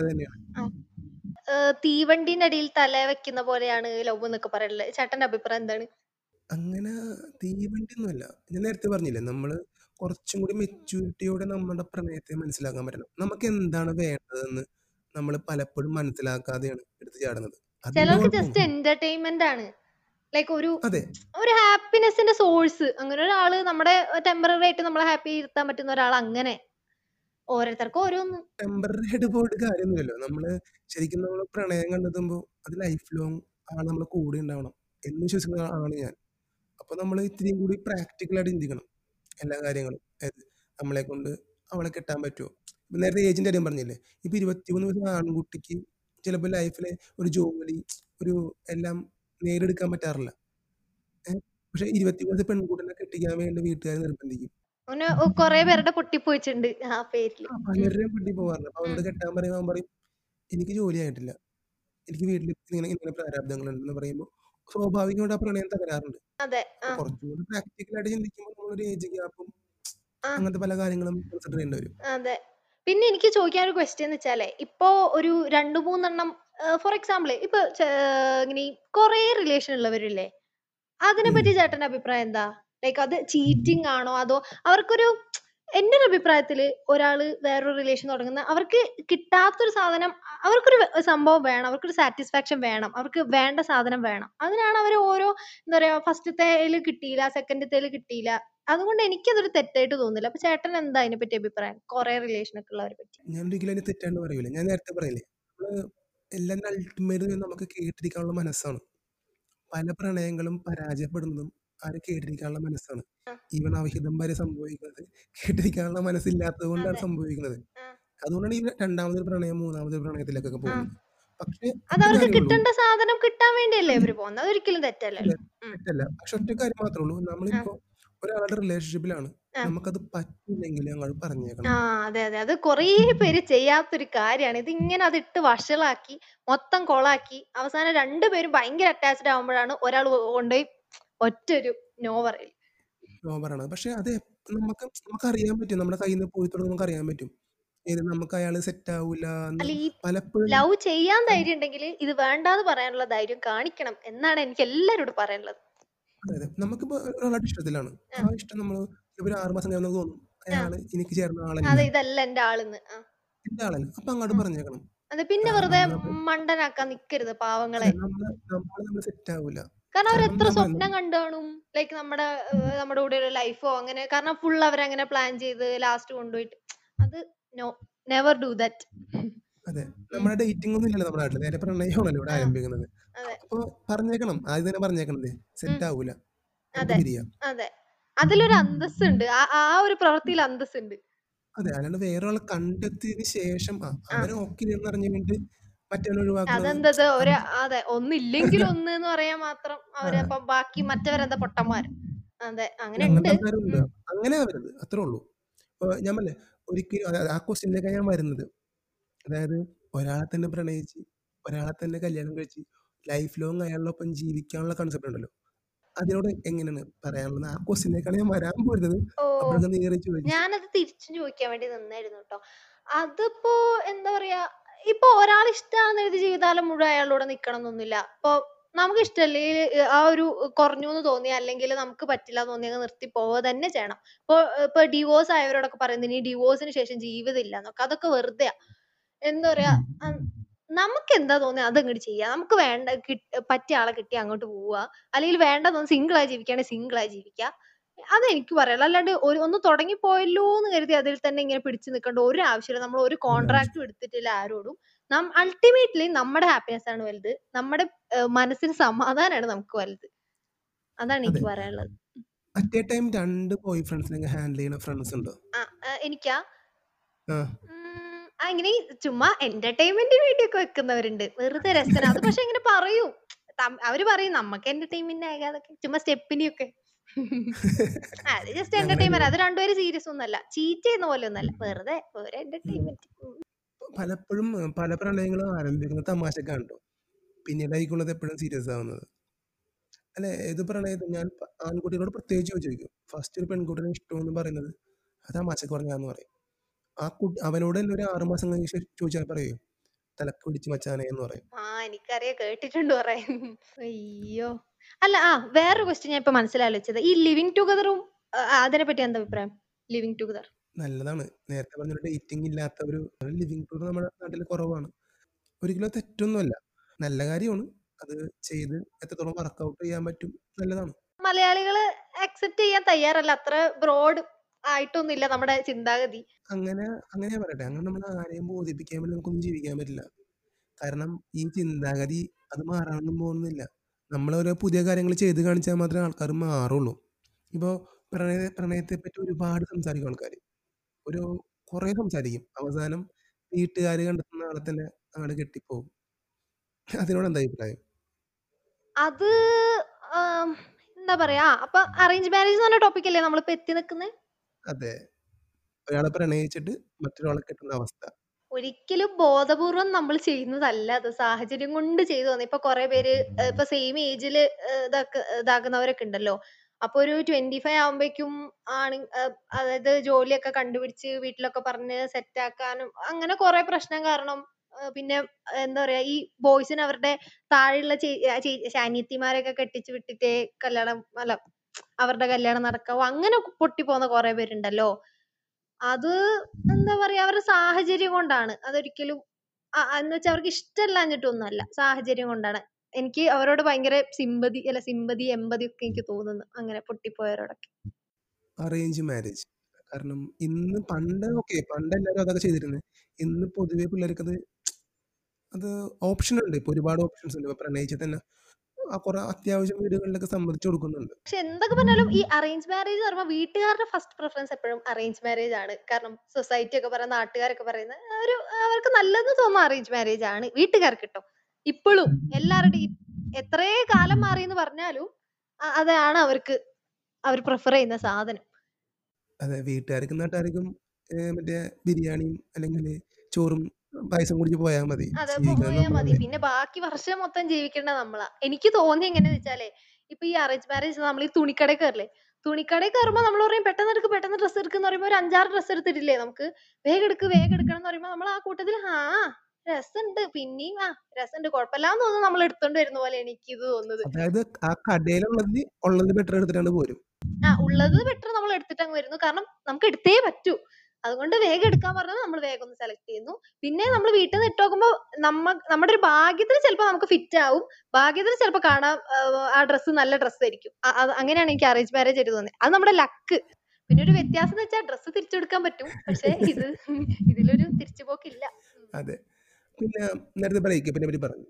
തീവണ്ടിന്റെ അടിയിൽ തല വെക്കുന്ന പോലെയാണ് ലവ് എന്നൊക്കെ പറയുന്നത്. ചേട്ടന്റെ അഭിപ്രായം എന്താണ്? അങ്ങനെ തീവണ്ടി ഒന്നുമല്ല. ഞാൻ നേരത്തെ പറഞ്ഞില്ലേ, നമ്മള് കുറച്ചും കൂടി മെച്യൂരിറ്റിയോടെ നമ്മുടെ പ്രണയത്തെ മനസ്സിലാക്കാൻ പറ്റണം. നമുക്ക് എന്താണ് വേണ്ടതെന്ന് നമ്മൾ പലപ്പോഴും മനസ്സിലാക്കാതെയാണ് എടുത്ത് ചാടുന്നത്. ചിലർക്ക് ജസ്റ്റ് എന്റർടൈൻമെന്റ് ആണ്, ലൈക്ക് ഒരു ഹാപ്പിനെസിന്റെ സോഴ്സ്. അങ്ങനെ ഒരാള് നമ്മുടെ ടെമ്പററി ആയിട്ട് നമ്മളെ ഹാപ്പി ഇരുത്താൻ പറ്റുന്ന ഒരാൾ, അങ്ങനെ ഓരോരുത്തർക്കും ഓരോന്ന്. ടെമ്പററി ആയിട്ട് പോയിട്ട് കാര്യമൊന്നുമില്ലല്ലോ. നമ്മള് ശരിക്കും നമ്മള് പ്രണയം കണ്ടെത്തുമ്പോൾ അത് ലൈഫ് ലോങ് ആൾ നമ്മളെ കൂടെ ഉണ്ടാവണം എന്ന് വിശ്വസിക്കുന്ന ആളാണ് ഞാൻ. അപ്പൊ നമ്മൾ ഇത്തിരിയും കൂടി പ്രാക്ടിക്കലായിട്ട് ചിന്തിക്കണം എല്ലാ കാര്യങ്ങളും. നമ്മളെ കൊണ്ട് അവളെ കെട്ടാൻ പറ്റുമോ? ഇപ്പൊ നേരത്തെ ഏജിന്റെ കാര്യം പറഞ്ഞില്ലേ, ഇപ്പൊ 23 വയസ്സുള്ള ആൺകുട്ടിക്ക് ചിലപ്പോൾ ലൈഫിലെ ഒരു ജോലി, ഒരു എല്ലാം നേടിയെടുക്കാൻ പറ്റാറില്ല. പക്ഷെ 23 വയസ്സ് പെൺകുട്ടിനെ കെട്ടിക്കാൻ വേണ്ടി വീട്ടുകാർ നിർബന്ധിക്കും. കൊറേ പേരുടെ പൊട്ടിപ്പോയിട്ടുണ്ട് ആ പേരില്. പലരുടെയും പൊട്ടി പോകാറുണ്ട്. അപ്പൊ അവരോട് കെട്ടാൻ പറയുമ്പോൾ പറയും എനിക്ക് ജോലി ആയിട്ടില്ല, എനിക്ക് വീട്ടിൽ ഇങ്ങനെ ഇങ്ങനെ പ്രാരാബ്ദങ്ങളുണ്ടെന്ന് പറയുമ്പോൾ സ്വാഭാവികമായിട്ട് ആ പ്രണയം തകരാറുണ്ട്. അതെ. അപ്പൊ ആ. കുറച്ചും കൂടി പ്രാക്ടിക്കലായിട്ട് ചിന്തിക്കുമ്പോൾ നമ്മളൊരു ഏജ് ഗ്യാപ്പും ആ. അങ്ങനത്തെ പല കാര്യങ്ങളും കൺസിഡർ ചെയ്യേണ്ടി വരും. അതെ. പിന്നെ എനിക്ക് ചോദിക്കാനൊരു ക്വസ്റ്റ്യൻ എന്ന് വെച്ചാലേ, ഇപ്പൊ ഒരു 2, 3 എണ്ണം ഫോർ എക്സാമ്പിൾ ഇപ്പൊ ഇങ്ങനെ കൊറേ റിലേഷൻ ഉള്ളവരില്ലേ? ഉം. അതിനെപ്പറ്റി ചേട്ടന്റെ അഭിപ്രായം എന്താ? ലൈക്ക് അത് ചീറ്റിംഗ് ആണോ? അതോ അവർക്കൊരു എന്റെ ഒരു അഭിപ്രായത്തില് ഒരാള് വേറൊരു റിലേഷൻ തുടങ്ങുന്ന അവർക്ക് കിട്ടാത്തൊരു സാധനം അവർക്കൊരു സംഭവം വേണം. അവർക്കൊരു സാറ്റിസ്ഫാക്ഷൻ വേണം. അവർക്ക് വേണ്ട സാധനം വേണം. അതിനാണ് അവര് ഓരോ എന്താ പറയാ ഫസ്റ്റത്തേല് കിട്ടിയില്ല, സെക്കൻഡത്തേല് കിട്ടിയില്ല. അതുകൊണ്ട് എനിക്കതൊരു തെറ്റായിട്ട് തോന്നുന്നില്ല. അപ്പൊ ചേട്ടന് എന്താ അതിനെപ്പറ്റി അഭിപ്രായം? കൊറേ റിലേഷൻ ഒക്കെ ഉള്ളവരെ പറ്റി. ഞാൻ ഒരിക്കലും അതിന് തെറ്റാന്ന് പറയൂല. ഞാൻ നേരത്തെ പറയില്ലേ, നമ്മള് എല്ലാം അൾട്ടിമേറ്റ് നമുക്ക് കേട്ടിരിക്കാനുള്ള മനസ്സാണ്. പല പ്രണയങ്ങളും പരാജയപ്പെടുന്നതും ആരെ കേട്ടിരിക്കാനുള്ള മനസ്സാണ്. ആ. ഈവൻ അവിഹിതം വരെ സംഭവിക്കുന്നത് കേട്ടിരിക്കാനുള്ള മനസ്സില്ലാത്തത് കൊണ്ടാണ് അതെ. സംഭവിക്കുന്നത്. ആ. അതുകൊണ്ടാണ് ഈ രണ്ടാമതൊരു പ്രണയം, മൂന്നാമതൊരു പ്രണയത്തിലേക്കൊക്കെ ആ. പോകുന്നത്. പക്ഷേ അത് ഒറ്റ അവർക്ക് കാര്യമുള്ളൂ. കിട്ടേണ്ട സാധനം കിട്ടാൻ വേണ്ടിയല്ലേ അതെ, അവര് പോകുന്നത്. അതൊരിക്കലും അതെ, തെറ്റല്ലല്ലോ. ഉം. തെറ്റല്ല. പക്ഷെ ഒറ്റ കാര്യം മാത്രേ ഉള്ളൂ. ആ. നമ്മളിപ്പോ ഒരാളുടെ റിലേഷൻഷിപ്പിലാണ്. ആ. നമുക്കത് പറ്റില്ലെങ്കിൽ അങ്ങോട്ട് പറഞ്ഞേക്കണം. ആ. അതെ, അതെ. അത് കൊറേ പേര് ചെയ്യാത്തൊരു കാര്യാണ്. ഇതിങ്ങനെ അതിട്ട് വഷളാക്കി, മൊത്തം കൊളാക്കി, അവസാനം 2 പേരും ഭയങ്കര അറ്റാച്ച്ഡ് ആവുമ്പഴാണ് ഒരാള് കൊണ്ടോയി ഒറ്റൊരു നോ പറയല്. ഓവറാണ്. പക്ഷെ അത് നമുക്കറിയാൻ പറ്റും. നമ്മുടെ കയ്യിൽ നിന്ന് പോയി തുടങ്ങുമ്പോൾ നമുക്കറിയാൻ പറ്റും. ഏത് നമുക്ക് അയാള് സെറ്റ് ആവൂല എന്ന് അല്ല ഈ പലപ്പോഴും. ലവ് ചെയ്യാൻ ധൈര്യം ഉണ്ടെങ്കില് ഇത് വേണ്ടാന്ന് പറയാനുള്ള ധൈര്യം കാണിക്കണം എന്നാണ് എനിക്ക് എല്ലാരോടും പറയാനുള്ളത്. അതെ. നമുക്കിപ്പോ ഒരാളുടെ ഇഷ്ടത്തിലാണ്. ആ. ആ ഇഷ്ടം നമ്മള് ഒരു 6 മാസം കഴിയുമ്പോൾ നമുക്ക് തോന്നും. ആ. അയാള് എനിക്ക് ചേർന്ന ആളല്ല. അതെ ഇതല്ല എന്റെ ആളെന്ന്. ആ. എന്റെ ആളല്ല. അപ്പൊ അങ്ങോട്ട് ആ. പറഞ്ഞേക്കണം. അതെ പിന്നെ കാരണം വെറുതെ മണ്ടനാക്കാൻ നിക്കരുത് പാവങ്ങളെ. അതെ, നമ്മള് സെറ്റ് ആവൂല. കാരണം കാരണം അവരെത്ര ഞാൻ സ്വപ്നം പറയുന്നത്. കണ്ടു കാണും. ലൈക്ക് നമ്മുടെ കൂടെ ഒരു ലൈഫോ അങ്ങനെ കാരണം ഫുൾ അവരങ്ങനെ പ്ലാൻ ചെയ്ത് ലാസ്റ്റ് കൊണ്ടുപോയിട്ട് അത് നോ നെവർ ഡു ദാറ്റ്. അതെ. ഉം. നമ്മുടെ ഡേറ്റിംഗ് ഒന്നും ഇല്ലല്ലോ നമ്മുടെ നാട്ടില്. നേരെ പ്രണയമാണല്ലോ ഇവിടെ ആ. ആരംഭിക്കുന്നത്. അതെ. അപ്പൊ പറഞ്ഞേക്കണം. ആദ്യം തന്നെ പറഞ്ഞേക്കണത് ഉം. സെറ്റ് ആവൂല. നമുക്ക് അതെ. പിരിയാം. അതെ. അതിലൊരു അന്തസ്സുണ്ട്. ആ ആ ഒരു പ്രവൃത്തിയിൽ അന്തസ്സുണ്ട്. അതെ. അല്ലാണ്ട് വേറൊരാളെ കണ്ടെത്തിയതിന് ശേഷം ആ. അവന് ഓക്കെ എന്ന് അറിഞ്ഞു കഴിഞ്ഞിട്ട് മറ്റവനെ ഒഴിവാക്കണത് അതെന്തത് ഒരു അത് അതെ ഒന്നില്ലെങ്കിൽ ഒന്ന് എന്ന് പറയാൻ മാത്രം ആ, അവരപ്പം ബാക്കി മറ്റവരെന്താ പൊട്ടന്മാര്. അതെ അങ്ങനെ അങ്ങനത്തെ ഉണ്ട്. ആൾക്കാരുണ്ട്. ഉം. അങ്ങനെ ആവരുത്. അത്രേ ഉള്ളൂ. ഇപ്പൊ ഞാൻ പറഞ്ഞില്ലേ, ഒരിക്കലും ആ ക്വസ്റ്റ്യനിലേക്കാണ് ഞാൻ വരുന്നത്. അതായത് ഒരാളെ തന്നെ പ്രണയിച്ച്, ഒരാളെ തന്നെ കല്യാണം കഴിച്ച്, ലൈഫ് ലോങ് അയാളോടൊപ്പം ജീവിക്കാനുള്ള കൺസെപ്റ്റ് ഉണ്ടല്ലോ. അതിനോട് എങ്ങനെയാണ് പറയാനുള്ളത്? ആ ക്വസ്റ്റ്യനിലേക്കാണ് ഞാൻ വരാൻ പോരുന്നത്. ഓ. അപ്പോഴാണ് നീ കേറി ചോദിച്ചത്. ഞാനത് തിരിച്ചും ചോദിക്കാൻ വേണ്ടി നിന്നായിരുന്നു ട്ടോ. അതിപ്പോ എന്താ പറയാ, ഇപ്പൊ ഒരാള് ഇഷ്ടാണെന്ന് കരുതി ജീവിതകാലം മുഴുവൻ അയാളുടെ നിക്കണംന്നൊന്നുമില്ല. ഇപ്പൊ നമുക്കിഷ്ടല്ലേ ആ ഒരു കുറഞ്ഞൂന്ന് തോന്നിയ അല്ലെങ്കില് നമുക്ക് പറ്റില്ലാന്ന് തോന്നിയ അങ്ങ് നിർത്തി പോവുക തന്നെ ചെയ്യണം. ഇപ്പൊ ഡിവോഴ്സ് ആയവരോടൊക്കെ പറയുന്നത് ഇനി ഡിവോഴ്സിന് ശേഷം ജീവിതം ഇല്ലാന്നൊക്കെ. അതൊക്കെ വെറുതെയാ. എന്താ പറയാ, നമുക്കെന്താ തോന്നുന്നത് അതങ്ങട് ചെയ്യാ. നമുക്ക് വേണ്ട പറ്റിയ ആളെ കിട്ടിയാ അങ്ങോട്ട് പോവാ. അല്ലെങ്കിൽ വേണ്ടാന്ന് തോന്നുന്ന സിംഗിളായി ജീവിക്കുകയാണെങ്കിൽ സിംഗിളായി ജീവിക്കാ. അതെനിക്ക് പറയാനുള്ളൂ. അല്ലാണ്ട് ഒന്ന് തുടങ്ങിപ്പോയല്ലോന്ന് കരുതി അതിൽ തന്നെ ഇങ്ങനെ പിടിച്ചു നിൽക്കേണ്ട ഒരു ആവശ്യമില്ല. നമ്മൾ ഒരു ഒരാവശ്യം. കോൺട്രാക്റ്റും എടുത്തിട്ടില്ല ആരോടും. അൾട്ടിമേറ്റ്ലി നമ്മുടെ ഹാപ്പിനെസ് ആണ് വലുത്. നമ്മുടെ മനസ്സിന് സമാധാനമാണ് നമുക്ക് വലുത്. അതാണ് അതെ. എനിക്ക് പറയാനുള്ളത്. അറ്റ് എ ടൈം 2 ബോയ് ഫ്രണ്ട്സിനെ ഹാൻഡിൽ ചെയ്യുന്ന ഫ്രണ്ട്സ് ഉണ്ടോ? ആ എനിക്കാ ആ. ഇങ്ങനെ ചുമ്മാ എന്റർടൈൻമെന്റിന് വേണ്ടിയൊക്കെ വെക്കുന്നവരുണ്ട്. വെറുതെ രസത്തിന്. അത് പക്ഷെ ഇങ്ങനെ പറയും. അവര് പറയും നമ്മക്ക് എന്റർടൈൻമെന്റ് ആകാതൊക്കെ ചുമ്മാ സ്റ്റെപ്പിനെയൊക്കെ. അത് ജസ്റ്റ് അങ്ങനെ എന്റർടൈൻമെന്റ്. ഒരുപാട് അത് രണ്ടുപേരും സീരിയസ് ഒന്നല്ല. ചീറ്റ് ചെയ്യുന്ന പോലെ ഒന്നല്ല. വെറുതെ ഒരു എന്റർടൈൻമെന്റ്. പലപ്പോഴും പല പ്രണയങ്ങളും ആരംഭിക്കുന്നത് തമാശക്കാണ് ട്ടോ. പിന്നീടായിരിക്കുള്ളത് എപ്പോഴും സീരിയസ് ആവുന്നത്. അല്ലെ, ഏത് പ്രണയത്തിൽ ഞാൻ ആൺകുട്ടികളോട് പ്രത്യേകിച്ച് ചോദിക്കും. ഫസ്റ്റ് ഒരു പെൺകുട്ടിനെ ഇഷ്ടമെന്ന് പറയുന്നത് അത് തമാശക്ക് പറഞ്ഞാന്ന് പറയും. ആ കുട്ടി അവനോട് തന്നെ ഒരു 6 മാസം കഴിഞ്ഞ് ചോദിച്ചാൽ പറയും തലക്ക് പിടിച്ച് മച്ചാനെ എന്ന് പറയും. എനിക്കറിയാം. കേട്ടിട്ടുണ്ട് കൊറേ. അയ്യോ! അല്ല വേറൊരു ക്വസ്റ്റ്യൻ ഞാൻ ഇപ്പൊ മനസ്സിലാലോചിച്ചത്. ഈ ലിവിങ് ടുഗദറും അതിനെപ്പറ്റി എന്താ അഭിപ്രായം? Living together. നല്ലതാണ്. നേരത്തെ പറഞ്ഞൊരു ഡേറ്റിംഗ് ഇല്ലാത്ത ഒരു ലിവിങ് ടൂർ നമ്മുടെ നാട്ടിൽ കുറവാണ്. ഒരിക്കലും അത് തെറ്റൊന്നുമല്ല. നല്ല കാര്യമാണ്. അത് ചെയ്ത് എത്രത്തോളം വർക്കൗട്ട് ചെയ്യാൻ പറ്റും നല്ലതാണ്. മലയാളികള് അക്സെപ്റ്റ് ചെയ്യാൻ തയ്യാറല്ല. അത്ര ബ്രോഡ് ആയിട്ടൊന്നുമില്ല നമ്മുടെ ചിന്താഗതി. അങ്ങനെ അങ്ങനെ പറയട്ടെ. അങ്ങനെ നമ്മൾ ആരെയും ബോധിപ്പിക്കാൻ വേണ്ടി നമുക്കൊന്നും ജീവിക്കാൻ പറ്റില്ല. കാരണം ഈ ചിന്താഗതി അത് മാറാനൊന്നും പോകുന്നില്ല. നമ്മളോരോ പുതിയ കാര്യങ്ങൾ ചെയ്ത് കാണിച്ചാൽ മാത്രമേ ആൾക്കാർ മാറുള്ളൂ. ഇപ്പോൾ പ്രണയത്തെപ്പറ്റി ഒരുപാട് സംസാരിക്കും ആൾക്കാർ. ഒരു കുറേ സംസാരിക്കും. അവസാനം വീട്ടുകാർ കണ്ടെത്തുന്ന ആളെ തന്നെ അങ്ങോട്ട് കെട്ടിപ്പോവും. അതിനോട് എന്താ അഭിപ്രായം? അത് എന്താ പറയാ അപ്പൊ അറേഞ്ച് മാരേജ് എന്ന് പറഞ്ഞ ടോപ്പിക് അല്ലേ നമ്മളിപ്പോ എത്തി നിൽക്കുന്നത്. അതെ. ഒരാളെ പ്രണയിച്ചിട്ട് മറ്റൊരാളെ കെട്ടുന്ന അവസ്ഥ. ഒരിക്കലും ബോധപൂർവം നമ്മൾ ചെയ്യുന്നതല്ല അത്. സാഹചര്യം കൊണ്ട് ചെയ്തു വന്ന. ഇപ്പൊ കൊറേ പേര് ഇപ്പൊ സെയിം ഏജില് ഇതാക്കുന്നവരൊക്കെ ഉണ്ടല്ലോ. അപ്പൊ ഒരു 25 ആവുമ്പേക്കും അതായത് ജോലിയൊക്കെ കണ്ടുപിടിച്ച് വീട്ടിലൊക്കെ പറഞ്ഞ് സെറ്റ് ആക്കാനും അങ്ങനെ കൊറേ പ്രശ്നം കാരണം പിന്നെ എന്താ പറയാ ഈ ബോയ്സിന് അവരുടെ താഴെയുള്ള അനിയത്തിമാരെയൊക്കെ കെട്ടിച്ച് വിട്ടിട്ടേ അവരുടെ കല്യാണം നടക്കാവൂ. അങ്ങനെ പൊട്ടിപ്പോകുന്ന കൊറേ പേരുണ്ടല്ലോ. അത് എന്താ പറയാ അവരുടെ സാഹചര്യം കൊണ്ടാണ്. അതൊരിക്കലും എന്ന് വെച്ചാ അവർക്ക് ഇഷ്ടല്ലാഞ്ഞിട്ടൊന്നുമല്ല. സാഹചര്യം കൊണ്ടാണ്. എനിക്ക് അവരോട് ഭയങ്കര സിമ്പതി, എമ്പതി ഒക്കെ എനിക്ക് തോന്നുന്നു. അങ്ങനെ പൊട്ടിപ്പോയവരോടൊക്കെ. Arrange marriage. കാരണം ഇന്ന് പണ്ട് എല്ലാവരും അതൊക്കെ ചെയ്തിരുന്നത്. ഇന്ന് പൊതുവെ പിള്ളേർക്കത് അത് ഓപ്ഷൻ ഉണ്ട്. ഇപ്പൊ ഒരുപാട് ഓപ്ഷൻസ് ഉണ്ട്. ഇപ്പൊ പ്രണയിച്ചാൽ തന്നെ കുറെ അത്യാവശ്യം വീടുകളിലൊക്കെ സമ്മതിച്ചു കൊടുക്കുന്നുണ്ട്. പക്ഷെ എന്തൊക്കെ പറഞ്ഞാലും ഈ അറേഞ്ച് മാരേജ് എന്ന് പറയുമ്പോൾ വീട്ടുകാരുടെ ഫസ്റ്റ് പ്രിഫറൻസ് എപ്പോഴും അറേഞ്ച് മാരേജ് ആണ്. കാരണം സൊസൈറ്റി ഒക്കെ പറയുന്ന നാട്ടുകാരൊക്കെ പറയുന്നത് അവർക്ക് നല്ലതെന്ന് തോന്നുന്ന അറേഞ്ച് മാരേജ് ആണ് വീട്ടുകാർക്ക് കേട്ടോ. ഇപ്പോഴും എല്ലാവരുടെയും എത്രേ കാലം മാറി എന്ന് പറഞ്ഞാലും അതാണ് അവർ പ്രിഫർ ചെയ്യുന്ന സാധനം. അതെ, വീട്ടുകാർക്കും നാട്ടുകാർക്കും മറ്റേ ബിരിയാണിയും അല്ലെങ്കിൽ ചോറും പായസം കുടിച്ച് പോയാൽ മതി. അതെ, ജീവിക്കുന്നത് പോയാ മതി. നമ്മളല്ലേ. പിന്നെ ബാക്കി വർഷം മൊത്തം ജീവിക്കേണ്ടത് നമ്മളാ. എനിക്ക് തോന്നി എങ്ങനെയാന്ന് വെച്ചാലേ, ഇപ്പൊ ഈ അറേഞ്ച് മാരേജ് നമ്മൾ ഈ തുണിക്കടയിൽ കയറില്ലേ, തുണിക്കടയിൽ കയറുമ്പോ നമ്മൾ പറയും പെട്ടെന്ന് ഡ്രസ്സ് എടുക്കുന്ന പറയുമ്പോ ഒരു 5-6 ഡ്രസ്സ് എടുത്തിട്ടില്ലേ നമുക്ക്, വേഗം എടുക്കണം എന്ന് പറയുമ്പോ നമ്മൾ ആ കൂട്ടത്തിൽ രസമുണ്ട് പിന്നെയും രസമുണ്ട് കുഴപ്പമില്ലാന്ന് തോന്നുന്നു നമ്മൾ എടുത്തോണ്ട് വരുന്ന പോലെ എനിക്ക് ഇത് തോന്നുന്നത്. അതായത് ആ ഉള്ളത് ബെറ്റർ എടുത്തിട്ടാണ് പോരും. ഉള്ളത് ബെറ്റർ നമ്മൾ എടുത്തിട്ട് അങ്ങ് വരുന്നു. കാരണം നമുക്ക് എടുത്തേ പറ്റൂ. അതുകൊണ്ട് വേഗം എടുക്കാൻ പറഞ്ഞാൽ നമ്മൾ വേഗം ഒന്ന് സെലക്ട് ചെയ്യുന്നു. പിന്നെ നമ്മൾ വീട്ടിൽ നിന്ന് ഇട്ട് നോക്കുമ്പോൾ നമ്മുടെ ഒരു ഭാഗ്യത്തിന് ചിലപ്പോൾ നമുക്ക് ഫിറ്റ് ആവും. ഭാഗ്യത്തിന് ചിലപ്പോൾ കാണാം ആ ഡ്രസ്സ് നല്ല ഡ്രസ്സ് ആയിരിക്കും. അങ്ങനെയാണ് എനിക്ക് അറേഞ്ച് മാരേജ് ആയിട്ട് തോന്നിയത്. അത് നമ്മുടെ ലക്ക്. പിന്നെ ഒരു വ്യത്യാസം എന്ന് വെച്ചാൽ ഡ്രസ്സ് തിരിച്ചെടുക്കാൻ പറ്റും. പക്ഷെ ഇതിലൊരു തിരിച്ചുപോക്കില്ല. അതെ. പിന്നെ നേരത്തെ ബ്രേക്കപ്പിനെ പറ്റി പറഞ്ഞു.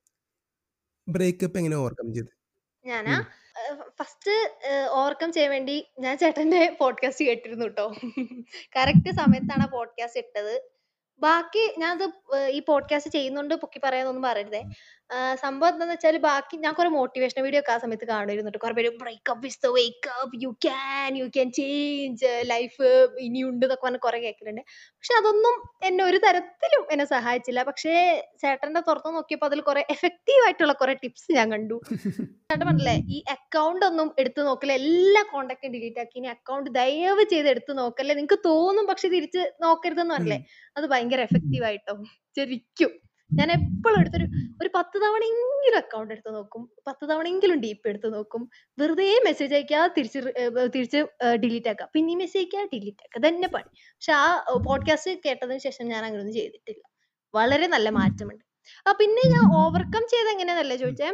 ബ്രേക്കപ്പ് എങ്ങനെ ഓവർകം ചെയ്ത്? ഞാനാ ഫസ്റ്റ് ഓവർകം ചെയ്യാൻ വേണ്ടി ഞാൻ ചേട്ടന്റെ പോഡ്കാസ്റ്റ് കേട്ടിരുന്നു കേട്ടോ. കറക്റ്റ് സമയത്താണ് ആ പോഡ്കാസ്റ്റ് ഇട്ടത്. ബാക്കി ഞാനത് ഈ പോഡ്കാസ്റ്റ് ചെയ്യുന്നുണ്ട് പൊക്കി പറയാനൊന്നും പറയരുതേ. സംഭവം എന്താന്ന് വെച്ചാൽ ബാക്കി ഞാൻ കുറെ മോട്ടിവേഷണൽ വീഡിയോ ഒക്കെ ആ സമയത്ത് കാണുമായിരുന്നു. കുറെ പേര് breakup is the wakeup, you can change life, ഇനിയുണ്ട് എന്നൊക്കെ പറഞ്ഞ് കുറെ കേൾക്കുന്നുണ്ട്. പക്ഷെ അതൊന്നും എന്നെ ഒരു തരത്തിലും എന്നെ സഹായിച്ചില്ല. പക്ഷേ ചേട്ടന്റെ തുറന്നു നോക്കിയപ്പോൾ അതിൽ കുറെ എഫക്റ്റീവ് ആയിട്ടുള്ള കുറെ ടിപ്സ് ഞാൻ കണ്ടു. ചേട്ടൻ പറഞ്ഞില്ലേ ഈ അക്കൗണ്ട് ഒന്നും എടുത്തു നോക്കല്ലേ, എല്ലാ കോണ്ടാക്റ്റും ഡിലീറ്റ് ആക്കി, ഇനി അക്കൗണ്ട് ദയവ് ചെയ്ത് എടുത്തു നോക്കല്ലേ, നിങ്ങക്ക് തോന്നും പക്ഷെ തിരിച്ച് നോക്കരുതെന്ന് പറഞ്ഞില്ലേ, അത് ഭയങ്കര എഫക്റ്റീവ് ആയിട്ടോ. ശരിക്കും ഞാൻ എപ്പോഴും ഒരു 10 തവണയെങ്കിലും അക്കൗണ്ട് എടുത്ത് നോക്കും, 10 തവണയെങ്കിലും ഡീപ്പ് എടുത്ത് നോക്കും. വെറുതെ മെസ്സേജ് അയക്കുക, തിരിച്ച് ഡിലീറ്റ് ആക്കുക, പിന്നെ മെസ്സേജ് അയക്കുക, ഡിലീറ്റ് ആക്കുക, തന്നെ പണി. പക്ഷെ ആ പോഡ്കാസ്റ്റ് കേട്ടതിന് ശേഷം ഞാൻ അങ്ങനെയൊന്നും ചെയ്തിട്ടില്ല. വളരെ നല്ല മാറ്റമുണ്ട്. പിന്നെ ഞാൻ ഓവർകം ചെയ്ത് എങ്ങനെയാന്നല്ലേ ചോദിച്ചേ.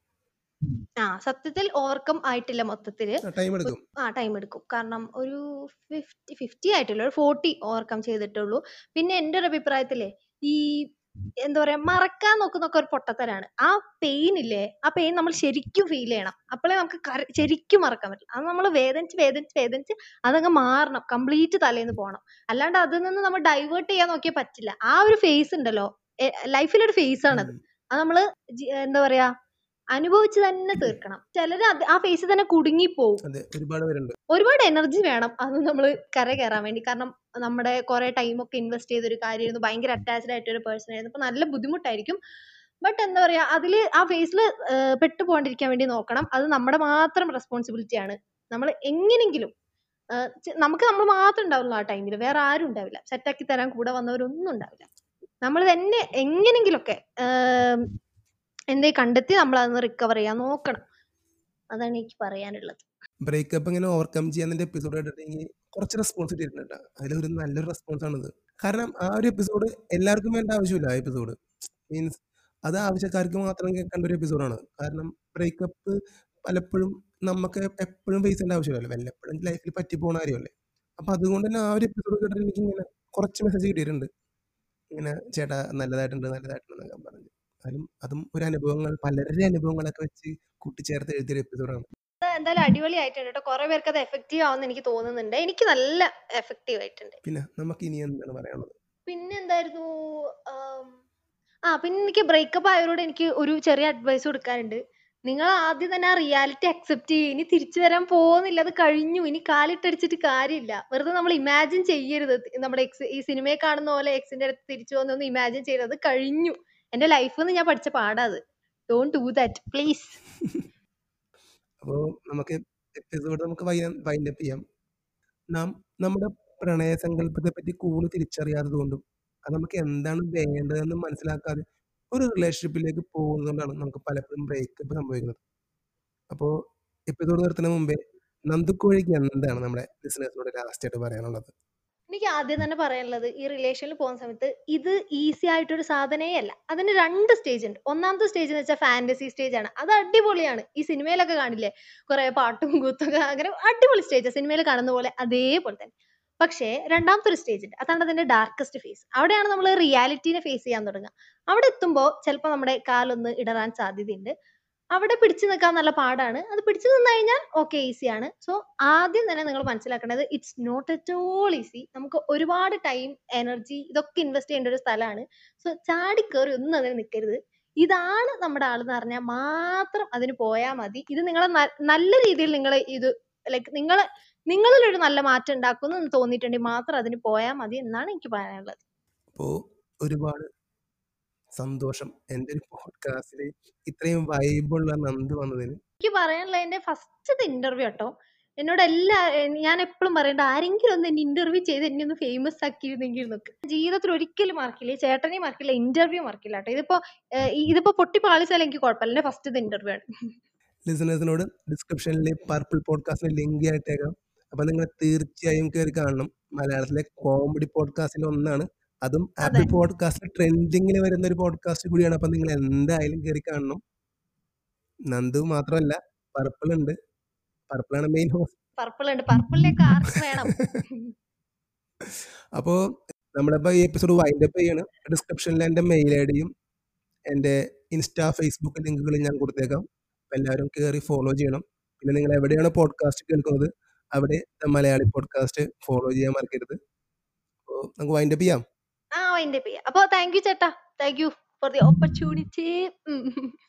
സത്യത്തിൽ ഓവർകം ആയിട്ടില്ല മൊത്തത്തില്. ടൈം എടുക്കും. ടൈം എടുക്കും. കാരണം ഒരു 50 ആയിട്ടില്ല, ഒരു 40 ഓവർകം ചെയ്തിട്ടുള്ളൂ. പിന്നെ എന്റെ ഒരു അഭിപ്രായത്തിലേ ഈ എന്താ പറയാ മറക്കാൻ നോക്കുന്നൊക്കെ ഒരു പൊട്ടത്തരാണ്. ആ പെയിൻ ഇല്ലേ, ആ പെയിൻ നമ്മൾ ശരിക്കും ഫീൽ ചെയ്യണം. അപ്പോഴേ നമുക്ക് ശരിക്കും മറക്കാൻ പറ്റില്ല. അത് നമ്മൾ വേദനിച്ച് അതങ്ങ് മാറണം, കംപ്ലീറ്റ് തലേന്ന് പോകണം. അല്ലാണ്ട് അതിൽ നിന്ന് നമ്മൾ ഡൈവേർട്ട് ചെയ്യാൻ നോക്കിയാൽ പറ്റില്ല. ആ ഒരു ഫേസ് ഉണ്ടല്ലോ, ലൈഫിലൊരു ഫേസ് ആണത്. അത് നമ്മള് എന്താ പറയാ അനുഭവിച്ച് തന്നെ തീർക്കണം. ചിലര് ആ ഫേസിൽ തന്നെ കുടുങ്ങിപ്പോവും. അതെ, ഒരുപാട് പേരുണ്ട്. ഒരുപാട് എനർജി വേണം അത് നമ്മൾ കര കയറാൻ വേണ്ടി. കാരണം നമ്മുടെ കുറെ ടൈമൊക്കെ ഇൻവെസ്റ്റ് ചെയ്തൊരു കാര്യമായിരുന്നു, ഭയങ്കര അറ്റാച്ച്ഡ് ആയിട്ട് ഒരു പേഴ്സൺ ആയിരുന്നു. അപ്പൊ നല്ല ബുദ്ധിമുട്ടായിരിക്കും. ബട്ട് എന്താ പറയാ അതില് ആ ഫേസിൽ പെട്ടുപോകാണ്ടിരിക്കാൻ വേണ്ടി നോക്കണം. അത് നമ്മുടെ മാത്രം റെസ്പോൺസിബിലിറ്റി ആണ്. നമ്മൾ എങ്ങനെങ്കിലും നമുക്ക് നമ്മൾ മാത്രം ഉണ്ടാവുള്ളൂ ആ ടൈമിൽ, വേറെ ആരും ഉണ്ടാവില്ല. സെറ്റാക്കി തരാൻ കൂടെ വന്നവരൊന്നും ഉണ്ടാവില്ല. നമ്മൾ തന്നെ എങ്ങനെങ്കിലുമൊക്കെ എന്തേ കണ്ടെത്തി നമ്മൾ അതൊന്ന് റിക്കവർ ചെയ്യാൻ നോക്കണം. അതാണ് എനിക്ക് പറയാനുള്ളത്. ബ്രേക്കപ്പ് എങ്ങനെ ഓവർകം ചെയ്യാൻ എപ്പിസോഡ് കേട്ടിട്ടുണ്ടെങ്കിൽ കുറച്ച് റെസ്പോൺസിബിലിറ്റി ഇട്ടുണ്ട്. അതിലൊരു നല്ലൊരു റെസ്പോൺസ് ആണിത്. കാരണം ആ ഒരു എപ്പിസോഡ് എല്ലാവർക്കും വേണ്ട ആവശ്യമില്ല. ആ എപ്പിസോഡ് മീൻസ് അത് ആവശ്യക്കാർക്ക് മാത്രം കേൾക്കേണ്ട ഒരു എപ്പിസോഡാണ്. കാരണം ബ്രേക്കപ്പ് പലപ്പോഴും നമുക്ക് എപ്പോഴും ഫേസ് ചെയ്യേണ്ട ആവശ്യമില്ലല്ലോ, വല്ലപ്പോഴും ലൈഫിൽ പറ്റിപ്പോണ കാര്യമല്ലേ. അപ്പം അതുകൊണ്ട് തന്നെ ആ ഒരു എപ്പിസോഡ് കേട്ടിട്ട് എനിക്ക് ഇങ്ങനെ കുറച്ച് മെസ്സേജ് കിട്ടിയിട്ടുണ്ട്. ഇങ്ങനെ ചേട്ടാ എന്നൊക്കെ പറഞ്ഞു. അതും ഒരു അനുഭവങ്ങൾ, പലരുടെ അനുഭവങ്ങളൊക്കെ വെച്ച് കൂട്ടിച്ചേർത്ത് എഴുതിയൊരു എപ്പിസോഡാണ്. എന്തായാലും അടിപൊളി ആയിട്ടുണ്ട് കേട്ടോ. കുറെ പേർക്ക് അത് എഫക്റ്റീവ് ആവുമെന്ന് എനിക്ക് തോന്നുന്നുണ്ട്. എനിക്ക് നല്ല എഫക്റ്റീവ് ആയിട്ടുണ്ട്. പിന്നെ നമുക്ക് ഇനി എന്താണ് പറയാനുള്ളത്? പിന്നെ എന്തായിരുന്നു, പിന്നെ എനിക്ക് ബ്രേക്കപ്പ് ആയവരോട് എനിക്ക് ഒരു ചെറിയ അഡ്വൈസ് കൊടുക്കാനുണ്ട്. നിങ്ങൾ ആദ്യം തന്നെ ആ റിയാലിറ്റി അക്സെപ്റ്റ് ചെയ്യ്. ഇനി തിരിച്ചു വരാൻ പോകുന്നില്ല. അത് കഴിഞ്ഞു. ഇനി കാലിട്ടടിച്ചിട്ട് കാര്യമില്ല. വെറുതെ നമ്മൾ ഇമാജിൻ ചെയ്യരുത്. നമ്മുടെ എക്സ് ഈ സിനിമയെ കാണുന്ന പോലെ എക്സിന്റെ അടുത്ത് തിരിച്ചു പോകുന്നൊന്നും ഇമാജിൻ ചെയ്യരുത്. അത് കഴിഞ്ഞു. എന്റെ ലൈഫിൽ നിന്ന് ഞാൻ പഠിച്ച പാടാ അത്. Don't do that please. അപ്പോൾ നമുക്ക് എപ്പിസോഡ് നമുക്ക് വൈൻഡ് അപ്പ് ചെയ്യാം. നാം നമ്മുടെ പ്രണയ സങ്കല്പത്തെ പറ്റി കൂടുതൽ തിരിച്ചറിയാത്തത് കൊണ്ടും അത് നമുക്ക് എന്താണ് വേണ്ടതെന്ന് മനസ്സിലാക്കാതെ ഒരു റിലേഷൻഷിപ്പിലേക്ക് പോകുന്നതുകൊണ്ടാണ് നമുക്ക് പലപ്പോഴും ബ്രേക്കപ്പ് സംഭവിക്കുന്നത്. അപ്പോൾ എപ്പിസോഡ് നിർത്തുന്നതിന് മുമ്പേ നന്ദുക്കോഴിക്ക് എന്താണ് നമ്മുടെ ബിസിനസ്സിനോട് ലാസ്റ്റ് ആയിട്ട് പറയാനുള്ളത്? എനിക്ക് ആദ്യം തന്നെ പറയാനുള്ളത്, ഈ റിലേഷനിൽ പോകുന്ന സമയത്ത് ഇത് ഈസി ആയിട്ടൊരു സാധനേ അല്ല. അതിന് 2 സ്റ്റേജ് ഉണ്ട്. ഒന്നാമത്തെ സ്റ്റേജ് എന്ന് വെച്ചാൽ ഫാന്റസി സ്റ്റേജ് ആണ്. അത് അടിപൊളിയാണ്. ഈ സിനിമയിലൊക്കെ കാണില്ലേ, കുറെ പാട്ടും കൂത്തൊക്കെ, അങ്ങനെ അടിപൊളി സ്റ്റേജ്, സിനിമയിൽ കാണുന്ന പോലെ അതേപോലെ തന്നെ. പക്ഷേ രണ്ടാമത്തെ ഒരു സ്റ്റേജ് ഉണ്ട്. അതാണ് അതിന്റെ ഡാർക്കസ്റ്റ് ഫേസ്. അവിടെയാണ് നമ്മൾ റിയാലിറ്റീനെ ഫേസ് ചെയ്യാൻ തുടങ്ങുക. അവിടെ എത്തുമ്പോൾ ചിലപ്പോൾ നമ്മുടെ കാലൊന്ന് ഇടറാൻ സാധ്യതയുണ്ട്. അവിടെ പിടിച്ചു നിൽക്കാൻ നല്ല പാടാണ്. അത് പിടിച്ചു നിന്ന് കഴിഞ്ഞാൽ ഓക്കെ, ഈസിയാണ്. സോ ആദ്യം തന്നെ നിങ്ങൾ മനസ്സിലാക്കേണ്ടത്, it's not at all easy. നമുക്ക് ഒരുപാട് ടൈം, എനർജി ഇതൊക്കെ ഇൻവെസ്റ്റ് ചെയ്യേണ്ട ഒരു സ്ഥലമാണ്. സോ ചാടിക്കേറി ഒന്നും അതിന് നിൽക്കരുത്. ഇതാണ് നമ്മുടെ ആളെന്ന് പറഞ്ഞാൽ മാത്രം അതിന് പോയാൽ മതി. ഇത് നിങ്ങളെ നല്ല രീതിയിൽ നിങ്ങൾ ഇത് ലൈക്ക് നിങ്ങളിൽ ഒരു നല്ല മാറ്റം ഉണ്ടാക്കുന്നു എന്ന് തോന്നിയിട്ടുണ്ടെങ്കിൽ മാത്രം അതിന് പോയാൽ മതി എന്നാണ് എനിക്ക് പറയാനുള്ളത്. അപ്പോൾ ഒരുപാട് സന്തോഷം എൻ്റെ ഒരു പോഡ്കാസ്റ്റിൽ ഇത്രയും വൈബുള്ള നന്ദു വന്നതിന്. എനിക്ക് പറയാനുള്ള എന്റെ ഫസ്റ്റത്തെ ഇന്റർവ്യൂ കേട്ടോ. എന്നോട് ഞാൻ എപ്പോഴും പറയണ്ട, ആരെങ്കിലും ഒന്ന് എന്നെ ഇന്റർവ്യൂ ചെയ്ത് എന്നെ ഒന്ന് ഫേമസ് ആക്കിയിരുന്നെങ്കിൽ എന്നൊക്കെ. ജീവിതത്തിൽ ഒരിക്കലും മറക്കില്ല, ഈ ചേട്ടനെയും മറക്കില്ല, ഇന്റർവ്യൂ മറക്കില്ല കേട്ടോ. ഇതിപ്പോ പൊട്ടി പാളിച്ചാലും എനിക്ക് കുഴപ്പമില്ല. എന്റെ ഫസ്റ്റത്തെ ഇന്റർവ്യൂ ആണ്. ലിസണേഴ്സിനോട് ഡിസ്ക്രിപ്ഷനിൽ പർപ്പിൾ പോഡ്കാസ്റ്റിന് ലിങ്ക് ആയിട്ടേക്കാം. അപ്പം നിങ്ങൾ തീർച്ചയായും കയറി കാണണം. മലയാളത്തിലെ കോമഡി പോഡ്കാസ്റ്റിൽ ഒന്നാണ്. അതും ആപ്പിൾ അതെ, പോഡ്കാസ്റ്റ് ട്രെൻഡിങ്ങിൽ വരുന്ന ഒരു പോഡ്കാസ്റ്റ് കൂടിയാണ്. അപ്പം നിങ്ങൾ എന്തായാലും കയറി കാണണം. നന്ദു മാത്രമല്ല, പർപ്പിൾ ഉണ്ട്. പർപ്പിളാണ് മെയിൻ ഹോസ്റ്റ്. പർപ്പിൾ ഉണ്ട്. പർപ്പിളിലേക്ക് ആർക്ക് വേണം? അപ്പോൾ നമ്മളിപ്പോൾ ഈ എപ്പിസോഡ് വൈൻഡ് അപ്പ് ചെയ്യാണ്. ഡിസ്ക്രിപ്ഷനിൽ എൻ്റെ മെയിൽ ഐ ഡിയും എൻ്റെ ഇൻസ്റ്റാ ഫേസ്ബുക്ക് ലിങ്കുകളും ഞാൻ കൊടുത്തേക്കാം. അപ്പം എല്ലാവരും കയറി ഫോളോ ചെയ്യണം. പിന്നെ നിങ്ങൾ എവിടെയാണ് പോഡ്കാസ്റ്റ് കേൾക്കുന്നത് അവിടെ മലയാളി പോഡ്കാസ്റ്റ് ഫോളോ ചെയ്യാൻ മറക്കരുത്. അപ്പോൾ നമുക്ക് വൈൻഡ് അപ്പ് ചെയ്യാം. ആ, അതിന്റെ പേര്. അപ്പൊ താങ്ക് യു ചേട്ടാ. Thank you for the opportunity.